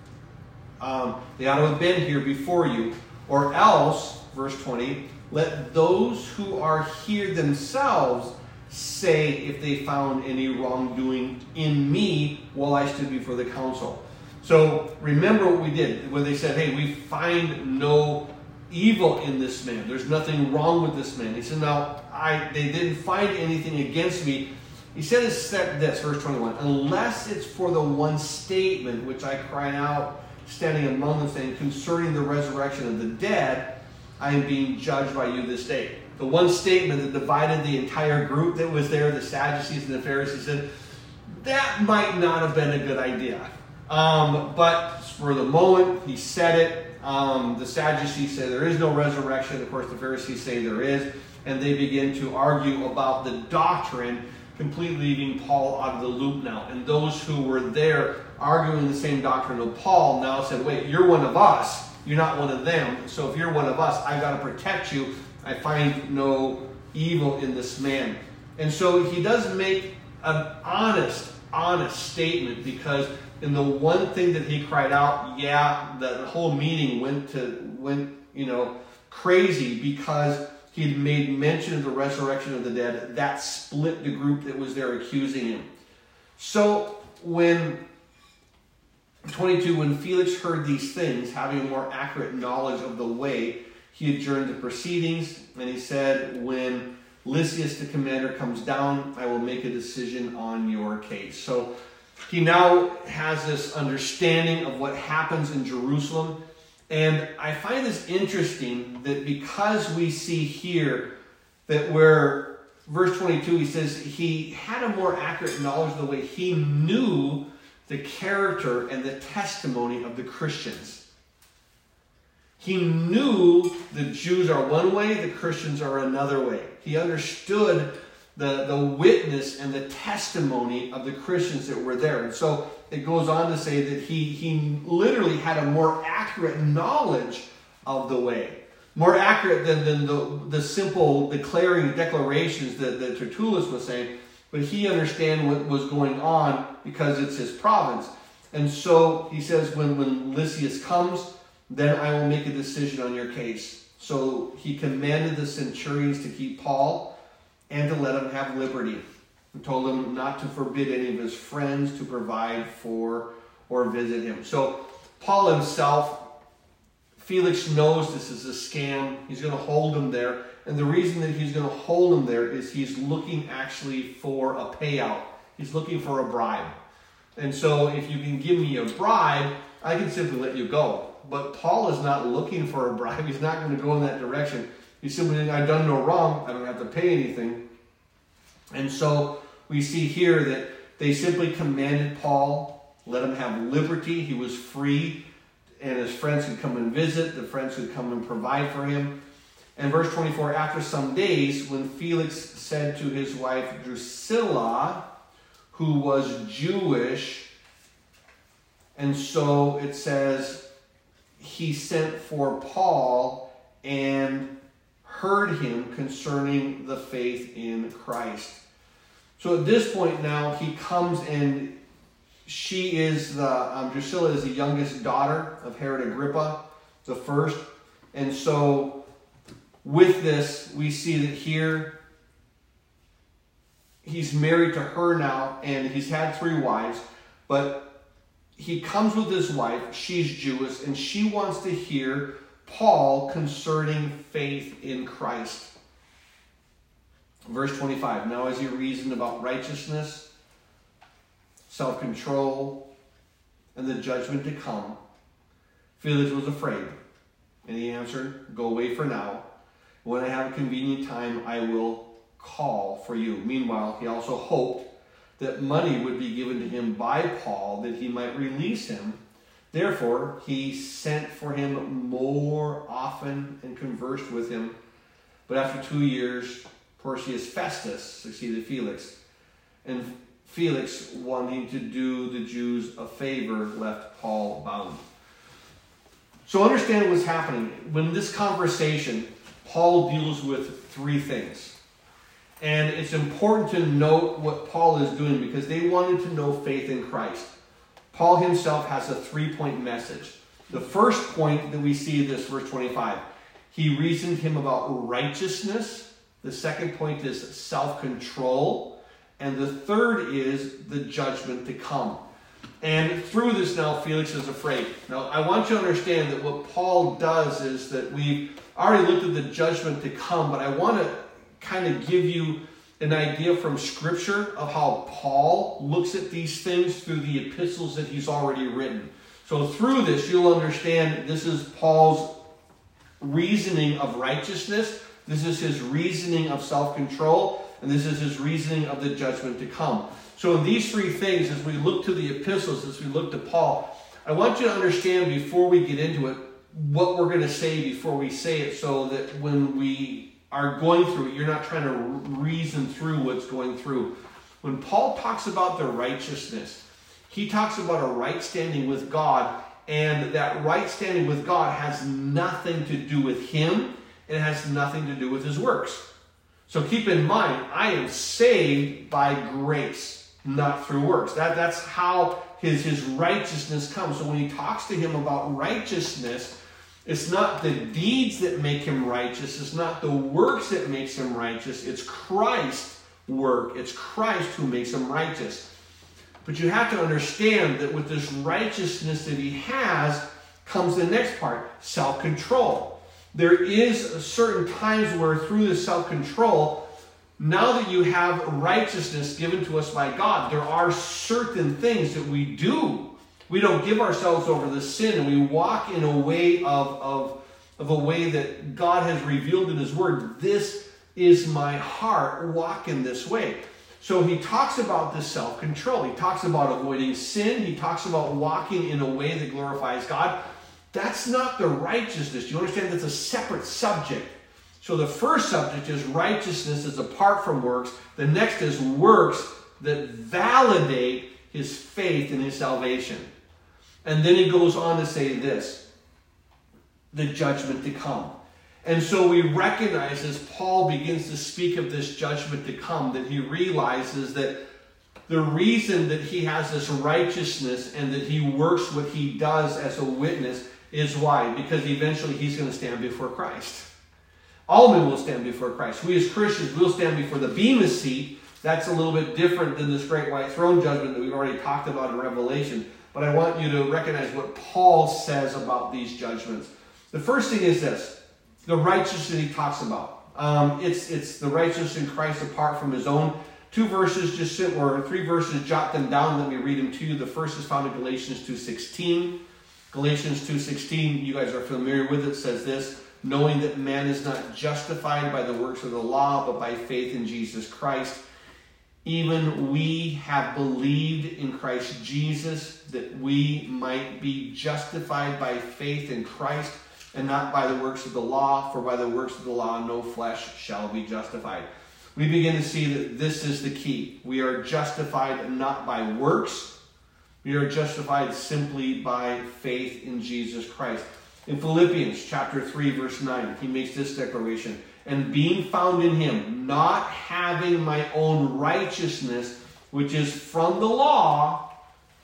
Um, they ought to have been here before you. Or else, verse twenty, let those who are here themselves say if they found any wrongdoing in me while I stood before the council. So remember what we did when they said, hey, we find no evil in this man. There's nothing wrong with this man. He said, now, I, they didn't find anything against me. He said this, verse twenty-one, unless it's for the one statement which I cried out, standing among them, saying, concerning the resurrection of the dead, I am being judged by you this day. The one statement that divided the entire group that was there, the Sadducees and the Pharisees, said, that might not have been a good idea. Um, but for the moment, he said it. Um, the Sadducees say there is no resurrection. Of course, the Pharisees say there is. And they begin to argue about the doctrine, completely leaving Paul out of the loop now. And those who were there arguing the same doctrine of Paul now said, wait, you're one of us. You're not one of them. So if you're one of us, I've got to protect you. I find no evil in this man. And so he does make an honest, honest statement, because in the one thing that he cried out, yeah, the whole meeting went to went, you know, crazy because he had made mention of the resurrection of the dead. That split the group that was there accusing him. So when twenty-two, when Felix heard these things, having a more accurate knowledge of the way, he adjourned the proceedings, and he said, when Lysias the commander comes down, I will make a decision on your case. So he now has this understanding of what happens in Jerusalem. And I find this interesting that because we see here that where verse twenty-two, he says he had a more accurate knowledge of the way. He knew the character and the testimony of the Christians. He knew the Jews are one way, the Christians are another way. He understood the, the witness and the testimony of the Christians that were there. And so it goes on to say that he, he literally had a more accurate knowledge of the way. More accurate than, than the, the simple declaring declarations that, that Tertullus was saying. But he understood what was going on because it's his province. And so he says, when, when Lysias comes, then I will make a decision on your case. So he commanded the centurions to keep Paul and to let him have liberty. He told him not to forbid any of his friends to provide for or visit him. So Paul himself, Felix knows this is a scam. He's going to hold him there. And the reason that he's going to hold him there is he's looking actually for a payout. He's looking for a bribe. And so if you can give me a bribe, I can simply let you go. But Paul is not looking for a bribe. He's not going to go in that direction. He's simply saying, I've done no wrong. I don't have to pay anything. And so we see here that they simply commanded Paul, let him have liberty. He was free, and his friends could come and visit. The friends could come and provide for him. And verse twenty-four, after some days, when Felix said to his wife Drusilla, who was Jewish, and so it says, he sent for Paul and heard him concerning the faith in Christ. So at this point now, he comes and she is the, um, Drusilla is the youngest daughter of Herod Agrippa, the first. And so with this, we see that here, he's married to her now, and he's had three wives, but he comes with his wife, she's Jewish, and she wants to hear Paul concerning faith in Christ. Verse twenty-five, now as he reasoned about righteousness self-control, and the judgment to come, Felix was afraid. And he answered, "Go away for now. When I have a convenient time, I will call for you." Meanwhile, he also hoped that money would be given to him by Paul that he might release him. Therefore, he sent for him more often and conversed with him. But after two years, Porcius Festus succeeded Felix. And Felix, wanting to do the Jews a favor, left Paul bound. So understand what's happening. When this conversation, Paul deals with three things. And it's important to note what Paul is doing because they wanted to know faith in Christ. Paul himself has a three-point message. The first point that we see in this, verse twenty-five, he reasoned him about righteousness. The second point is self-control. And the third is the judgment to come. And through this now, Felix is afraid. Now, I want you to understand that what Paul does is that we've already looked at the judgment to come, but I want to kind of give you an idea from Scripture of how Paul looks at these things through the epistles that he's already written. So through this, you'll understand this is Paul's reasoning of righteousness, this is his reasoning of self-control, and this is his reasoning of the judgment to come. So in these three things, as we look to the epistles, as we look to Paul, I want you to understand before we get into it, what we're going to say before we say it, so that when we are going through it, you're not trying to reason through what's going through. When Paul talks about the righteousness, he talks about a right standing with God, and that right standing with God has nothing to do with him, and it has nothing to do with his works. So keep in mind, I am saved by grace, not through works. That, that's how his, his righteousness comes. So when he talks to him about righteousness, it's not the deeds that make him righteous. It's not the works that makes him righteous. It's Christ's work. It's Christ who makes him righteous. But you have to understand that with this righteousness that he has comes the next part, self-control. There is certain times where through this self-control, now that you have righteousness given to us by God, there are certain things that we do. We don't give ourselves over to sin, and we walk in a way of, of, of a way that God has revealed in his word. This is my heart, walk in this way. So he talks about this self-control. He talks about avoiding sin. He talks about walking in a way that glorifies God. That's not the righteousness. You understand that's a separate subject. So the first subject is righteousness is apart from works. The next is works that validate his faith in his salvation. And then he goes on to say this, the judgment to come. And so we recognize as Paul begins to speak of this judgment to come that he realizes that the reason that he has this righteousness and that he works what he does as a witness is why? Because eventually he's going to stand before Christ. All men will stand before Christ. We as Christians will stand before the Bema seat. That's a little bit different than this great white throne judgment that we've already talked about in Revelation. But I want you to recognize what Paul says about these judgments. The first thing is this, the righteousness that he talks about. Um, it's, it's the righteousness in Christ apart from his own. Two verses, just sit, or three verses, jot them down. Let me read them to you. The first is found in Galatians two sixteen. Galatians two sixteen, you guys are familiar with it, says this, knowing that man is not justified by the works of the law, but by faith in Jesus Christ. Even we have believed in Christ Jesus, that we might be justified by faith in Christ, and not by the works of the law, for by the works of the law no flesh shall be justified. We begin to see that this is the key. We are justified not by works. We are justified simply by faith in Jesus Christ. In Philippians chapter three, verse nine, he makes this declaration, and being found in him, not having my own righteousness, which is from the law,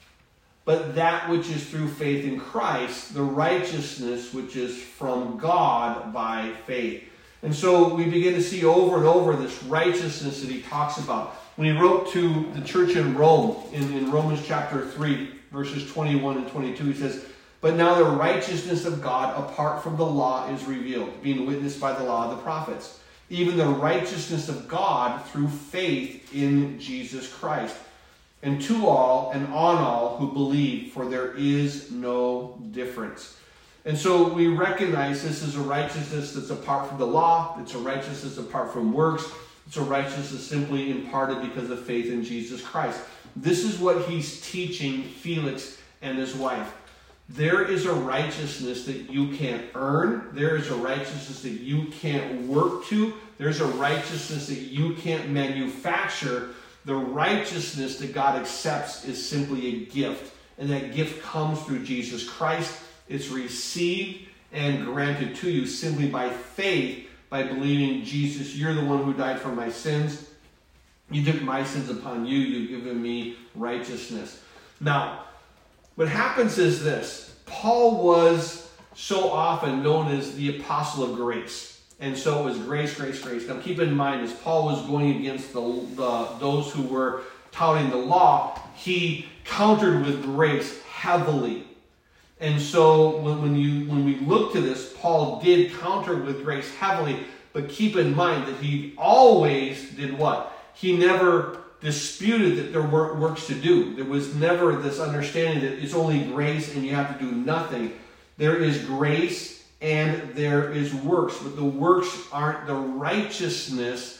but that which is through faith in Christ, the righteousness which is from God by faith. And so we begin to see over and over this righteousness that he talks about. When he wrote to the church in Rome, in, in Romans chapter three, verses twenty-one and twenty-two, he says, but now the righteousness of God apart from the law is revealed, being witnessed by the law of the prophets, even the righteousness of God through faith in Jesus Christ. and to all and on all who believe, for there is no difference. And so we recognize this is a righteousness that's apart from the law. It's a righteousness apart from works. It's a righteousness simply imparted because of faith in Jesus Christ. This is what he's teaching Felix and his wife. There is a righteousness that you can't earn. There is a righteousness that you can't work to. There's a righteousness that you can't manufacture. The righteousness that God accepts is simply a gift. And that gift comes through Jesus Christ. It's received and granted to you simply by faith, by believing, Jesus, you're the one who died for my sins. You took my sins upon you. You've given me righteousness. Now, what happens is this. Paul was so often known as the apostle of grace. And so it was grace, grace, grace. Now keep in mind, as Paul was going against the, the those who were touting the law, he countered with grace heavily. And so when, when, you, when we look to this, Paul did counter with grace heavily. But keep in mind that he always did what? He never disputed that there weren't works to do. There was never this understanding that it's only grace and you have to do nothing. There is grace and there is works, but the works aren't the righteousness.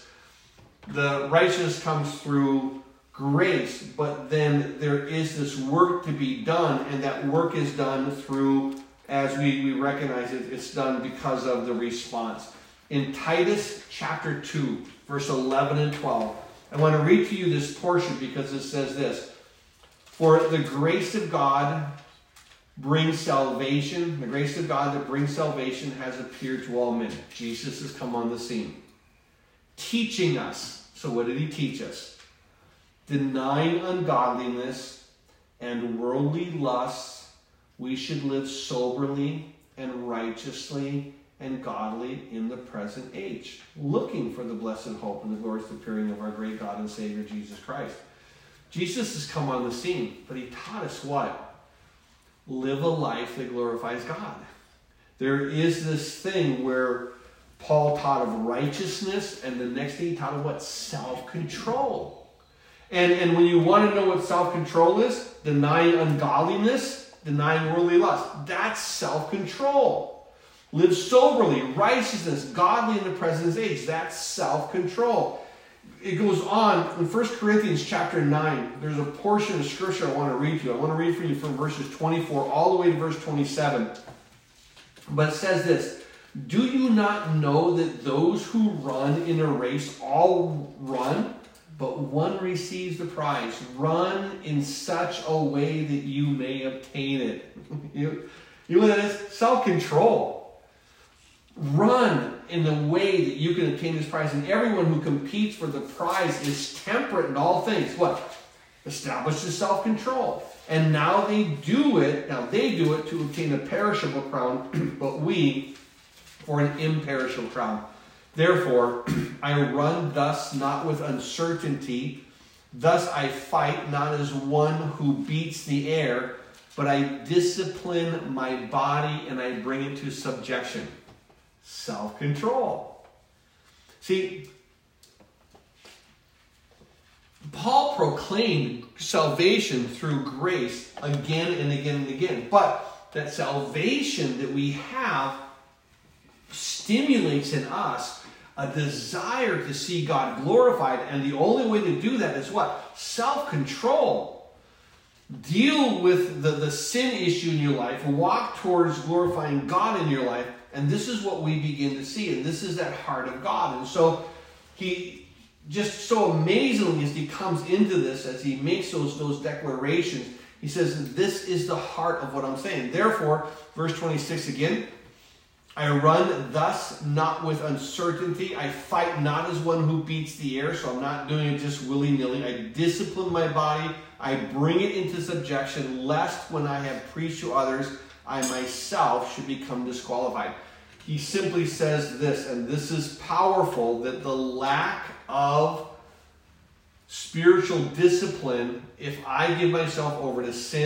The righteousness comes through grace, but then there is this work to be done, and that work is done through, as we, we recognize it, it's done because of the response. In Titus chapter two, verse eleven and twelve, I want to read to you this portion because it says this. For the grace of God brings salvation. The grace of God that brings salvation has appeared to all men. Jesus has come on the scene. Teaching us. So what did he teach us? Denying ungodliness and worldly lusts, we should live soberly and righteously and godly in the present age, looking for the blessed hope and the glorious appearing of our great God and Savior, Jesus Christ. Jesus has come on the scene, but he taught us what? Live a life that glorifies God. There is this thing where Paul taught of righteousness, and the next thing he taught of what? Self-control. And, and when you want to know what self-control is, denying ungodliness, denying worldly lust, that's self-control. Live soberly, righteousness, godly in the present age. That's self-control. It goes on in First Corinthians chapter nine. There's a portion of scripture I want to read to you. I want to read for you from verses twenty-four all the way to verse twenty-seven. But it says this. Do you not know that those who run in a race all run, but one receives the prize? Run in such a way that you may obtain it. you, you know what that is? Self-control. Run in the way that you can obtain this prize. And everyone who competes for the prize is temperate in all things. What? Establishes self-control. And now they do it, now they do it to obtain a perishable crown, but we for an imperishable crown. Therefore, I run thus not with uncertainty. Thus I fight not as one who beats the air, but I discipline my body and I bring it to subjection. Self-control. See, Paul proclaimed salvation through grace again and again and again. But that salvation that we have stimulates in us a desire to see God glorified. And the only way to do that is what? Self-control. Deal with the, the sin issue in your life. Walk towards glorifying God in your life. And this is what we begin to see. And this is that heart of God. And so he just so amazingly as he comes into this, as he makes those, those declarations, he says, this is the heart of what I'm saying. Therefore, verse twenty-six again, I run thus not with uncertainty. I fight not as one who beats the air. So I'm not doing it just willy-nilly. I discipline my body. I bring it into subjection, lest when I have preached to others, I myself should become disqualified. He simply says this, and this is powerful, that the lack of spiritual discipline, if I give myself over to sin,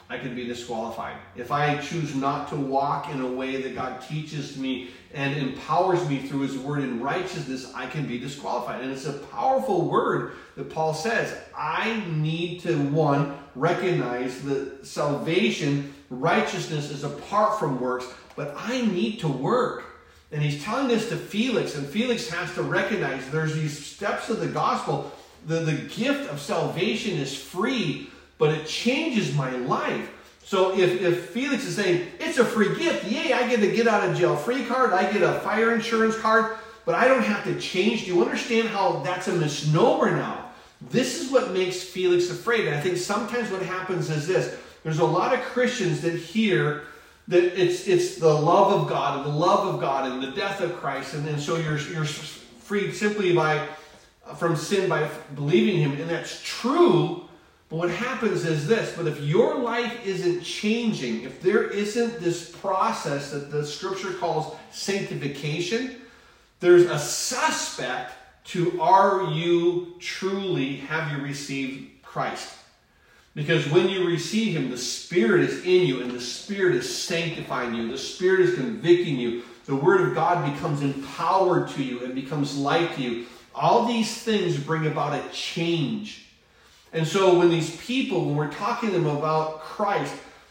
I can be disqualified. If I choose not to walk in a way that God teaches me and empowers me through his word in righteousness, I can be disqualified. And it's a powerful word that Paul says. I need to, one, recognize that salvation, righteousness is apart from works, but I need to work. And he's telling this to Felix, and Felix has to recognize there's these steps of the gospel. The, the gift of salvation is free, but it changes my life. So if, if Felix is saying, it's a free gift, yay, I get a get out of jail free card, I get a fire insurance card, but I don't have to change. Do you understand how that's a misnomer now? This is what makes Felix afraid. And I think sometimes what happens is this. There's a lot of Christians that hear that it's it's the love of God and the love of God and the death of Christ, and, and so you're you're freed simply by from sin by believing him, and that's true. But what happens is this: but if your life isn't changing, if there isn't this process that the Scripture calls sanctification, there's a suspect to are you truly have you received Christ? Because when you receive him, the Spirit is in you, and the Spirit is sanctifying you. The Spirit is convicting you. The Word of God becomes empowered to you and becomes life to you. All these things bring about a change. And so when these people, when we're talking to them about Christ,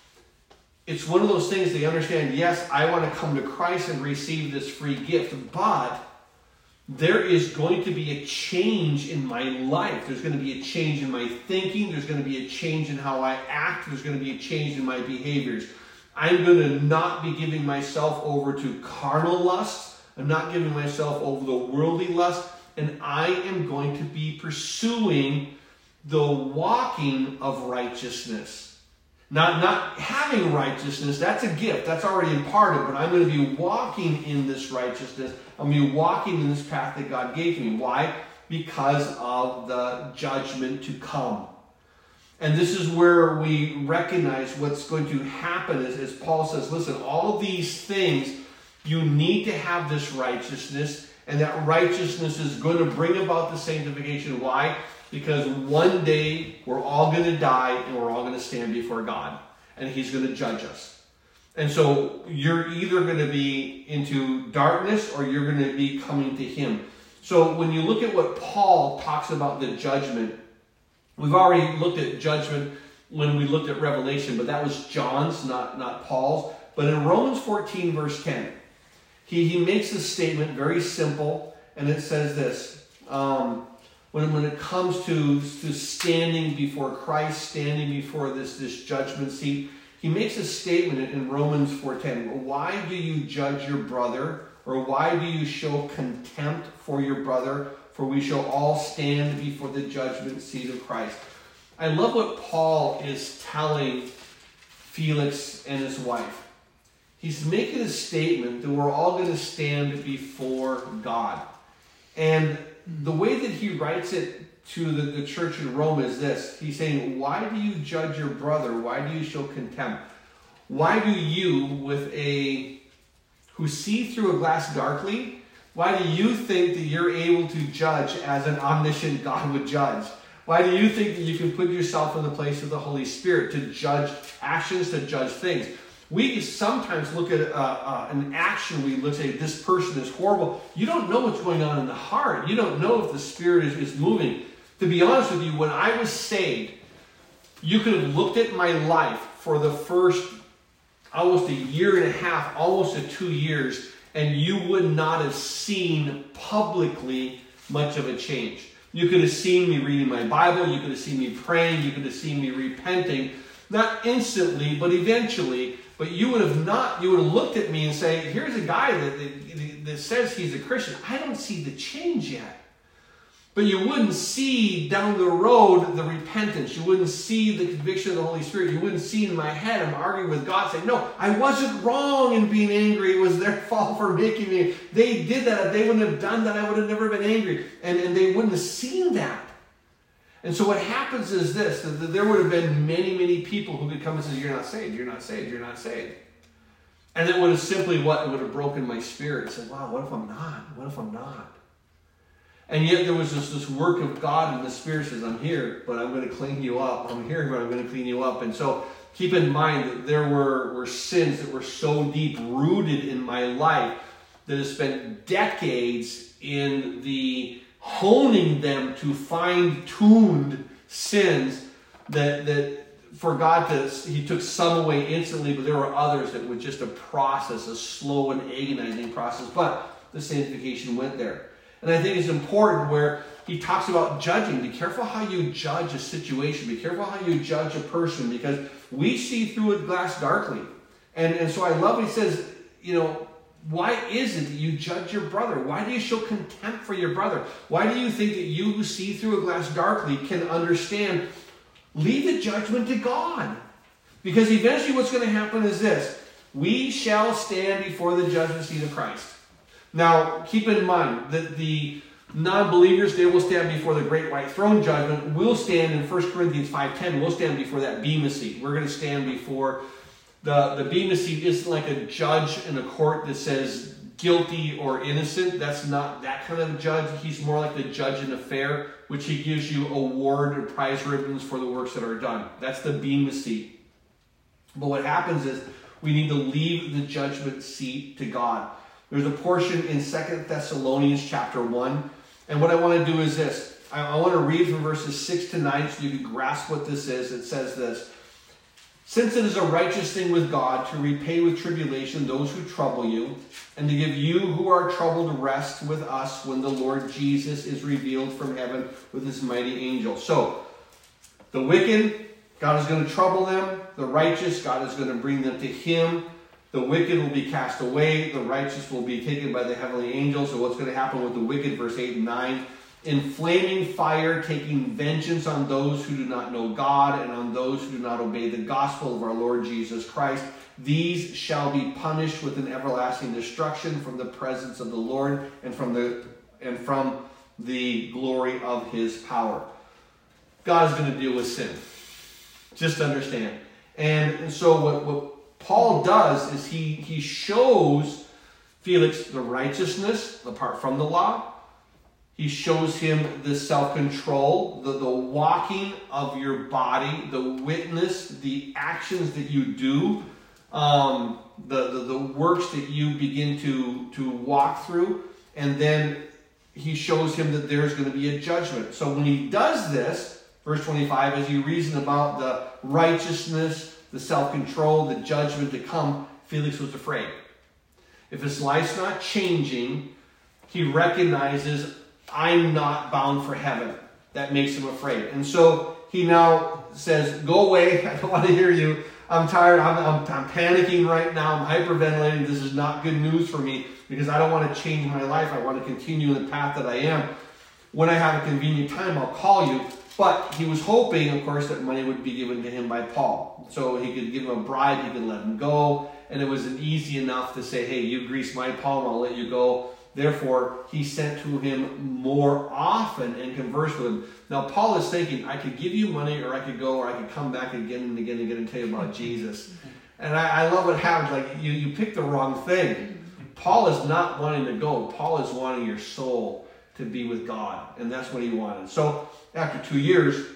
it's one of those things they understand, yes, I want to come to Christ and receive this free gift, but there is going to be a change in my life. There's going to be a change in my thinking. There's going to be a change in how I act. There's going to be a change in my behaviors. I'm going to not be giving myself over to carnal lusts. I'm not giving myself over to worldly lust. And I am going to be pursuing the walking of righteousness. Not, not having righteousness, that's a gift. That's already imparted. But I'm going to be walking in this righteousness. I'm going to be walking in this path that God gave me. Why? Because of the judgment to come. And this is where we recognize what's going to happen. As, as Paul says, listen, all of these things, you need to have this righteousness. And that righteousness is going to bring about the sanctification. Why? Because one day we're all going to die and we're all going to stand before God. And he's going to judge us. And so you're either going to be into darkness or you're going to be coming to him. So when you look at what Paul talks about the judgment, we've already looked at judgment when we looked at Revelation, but that was John's, not, not Paul's. But in Romans fourteen, verse ten, he, he makes a statement, very simple, and it says this. Um, when, when it comes to, to standing before Christ, standing before this, this judgment seat, he makes a statement in Romans four ten. Why do you judge your brother? Or why do you show contempt for your brother? For we shall all stand before the judgment seat of Christ. I love what Paul is telling Felix and his wife. He's making a statement that we're all going to stand before God. And the way that he writes it to the, the church in Rome is this. He's saying, why do you judge your brother? Why do you show contempt? Why do you, with a who see through a glass darkly, why do you think that you're able to judge as an omniscient God would judge? Why do you think that you can put yourself in the place of the Holy Spirit to judge actions, to judge things? We sometimes look at uh, uh, an action, we look say, this person is horrible. You don't know what's going on in the heart. You don't know if the Spirit is, is moving. To be honest with you, when I was saved, you could have looked at my life for the first almost a year and a half, almost to two years, and you would not have seen publicly much of a change. You could have seen me reading my Bible, you could have seen me praying, you could have seen me repenting, not instantly, but eventually. But you would have not, you would have looked at me and say, here's a guy that, that, that says he's a Christian. I don't see the change yet. But you wouldn't see down the road the repentance. You wouldn't see the conviction of the Holy Spirit. You wouldn't see in my head, I'm arguing with God saying, no, I wasn't wrong in being angry. It was their fault for making me. They did that. If they wouldn't have done that, I would have never been angry. And, and they wouldn't have seen that. And so what happens is this, that there would have been many, many people who could come and say, you're not saved, you're not saved, you're not saved. And it would have simply, what? It would have broken my spirit. And said, wow, what if I'm not? What if I'm not? And yet there was this, this work of God, and the Spirit says, I'm here, but I'm going to clean you up. I'm here, but I'm going to clean you up. And so keep in mind that there were, were sins that were so deep rooted in my life that has spent decades in the honing them to fine-tuned sins that that for God to, he took some away instantly, but there were others that were just a process, a slow and agonizing process. But the sanctification went there. And I think it's important where he talks about judging. Be careful how you judge a situation. Be careful how you judge a person, because we see through a glass darkly. And, and so I love, he says, you know, why is it that you judge your brother? Why do you show contempt for your brother? Why do you think that you who see through a glass darkly can understand? Leave the judgment to God. Because eventually what's going to happen is this. We shall stand before the judgment seat of Christ. Now, keep in mind that the non-believers, they will stand before the great white throne judgment. We'll stand in First Corinthians five ten. We'll stand before that bema seat. We're going to stand before the, the bema seat. Isn't like a judge in a court that says guilty or innocent. That's not that kind of judge. He's more like the judge in a fair, which he gives you award or prize ribbons for the works that are done. That's the bema seat. But what happens is we need to leave the judgment seat to God. There's a portion in Second Thessalonians chapter one. And what I want to do is this. I, I want to read from verses six to nine so you can grasp what this is. It says this. Since it is a righteous thing with God to repay with tribulation those who trouble you, and to give you who are troubled rest with us when the Lord Jesus is revealed from heaven with his mighty angel. So, the wicked, God is going to trouble them. The righteous, God is going to bring them to him. The wicked will be cast away. The righteous will be taken by the heavenly angels. So what's going to happen with the wicked? Verse eight and nine. In flaming fire, taking vengeance on those who do not know God and on those who do not obey the gospel of our Lord Jesus Christ. These shall be punished with an everlasting destruction from the presence of the Lord and from the and from the glory of his power. God is going to deal with sin. Just understand. And, and so what, what Paul does is he, he shows Felix the righteousness apart from the law. He shows him the self-control, the, the walking of your body, the witness, the actions that you do, um, the, the, the works that you begin to, to walk through. And then he shows him that there's going to be a judgment. So when he does this, verse twenty-five, as you reason about the righteousness, the self-control, the judgment to come, Felix was afraid. If his life's not changing, he recognizes, I'm not bound for heaven. That makes him afraid. And so he now says, go away. I don't want to hear you. I'm tired. I'm, I'm, I'm panicking right now. I'm hyperventilating. This is not good news for me because I don't want to change my life. I want to continue in the path that I am. When I have a convenient time, I'll call you. But he was hoping, of course, that money would be given to him by Paul. So he could give him a bribe, he could let him go. And it was easy enough to say, hey, you grease my palm, I'll let you go. Therefore, he sent to him more often and conversed with him. Now, Paul is thinking, I could give you money, or I could go, or I could come back again and again and again and tell you about Jesus. And I, I love what happens. Like, you, you picked the wrong thing. Paul is not wanting to go. Paul is wanting your soul to be with God. And that's what he wanted. So, after two years,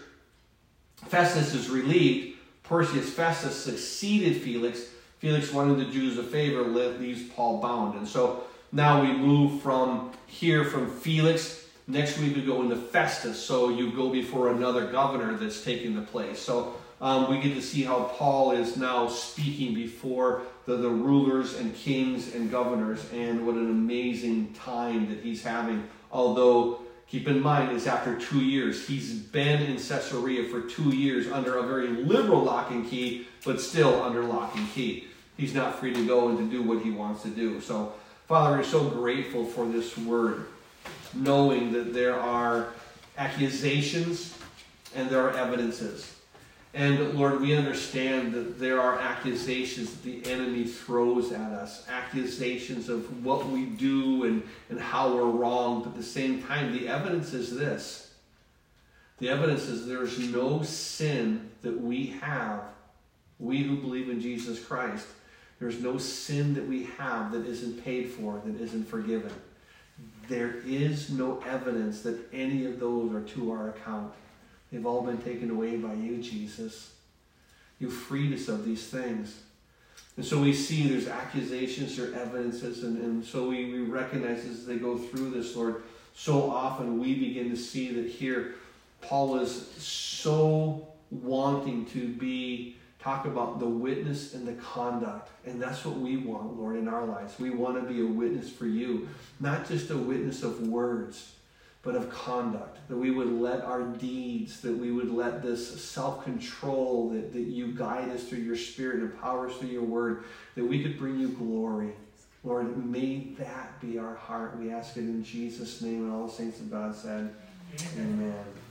Festus is relieved. Porcius Festus succeeded Felix. Felix wanted the Jews a favor, leaves Paul bound. And so now we move from here from Felix. Next week we go into Festus. So you go before another governor that's taking the place. So um, we get to see how Paul is now speaking before the, the rulers and kings and governors. And what an amazing time that he's having. Although, keep in mind, it's after two years. He's been in Caesarea for two years under a very liberal lock and key, but still under lock and key. He's not free to go and to do what he wants to do. So, Father, we're so grateful for this word, knowing that there are accusations and there are evidences. And, Lord, we understand that there are accusations that the enemy throws at us, accusations of what we do and, and how we're wrong. But at the same time, the evidence is this. The evidence is there's no sin that we have, we who believe in Jesus Christ. There's no sin that we have that isn't paid for, that isn't forgiven. There is no evidence that any of those are to our account. They've all been taken away by you, Jesus. You freed us of these things. And so we see there's accusations, there are evidences, and, and so we, we recognize as they go through this, Lord, so often we begin to see that here Paul is so wanting to be, talk about the witness and the conduct. And that's what we want, Lord, in our lives. We want to be a witness for you, not just a witness of words, but of conduct, that we would let our deeds, that we would let this self-control, that, that you guide us through your Spirit and empower us through your word, that we could bring you glory. Lord, may that be our heart. We ask it in Jesus' name, and all the saints of God said, amen. Amen.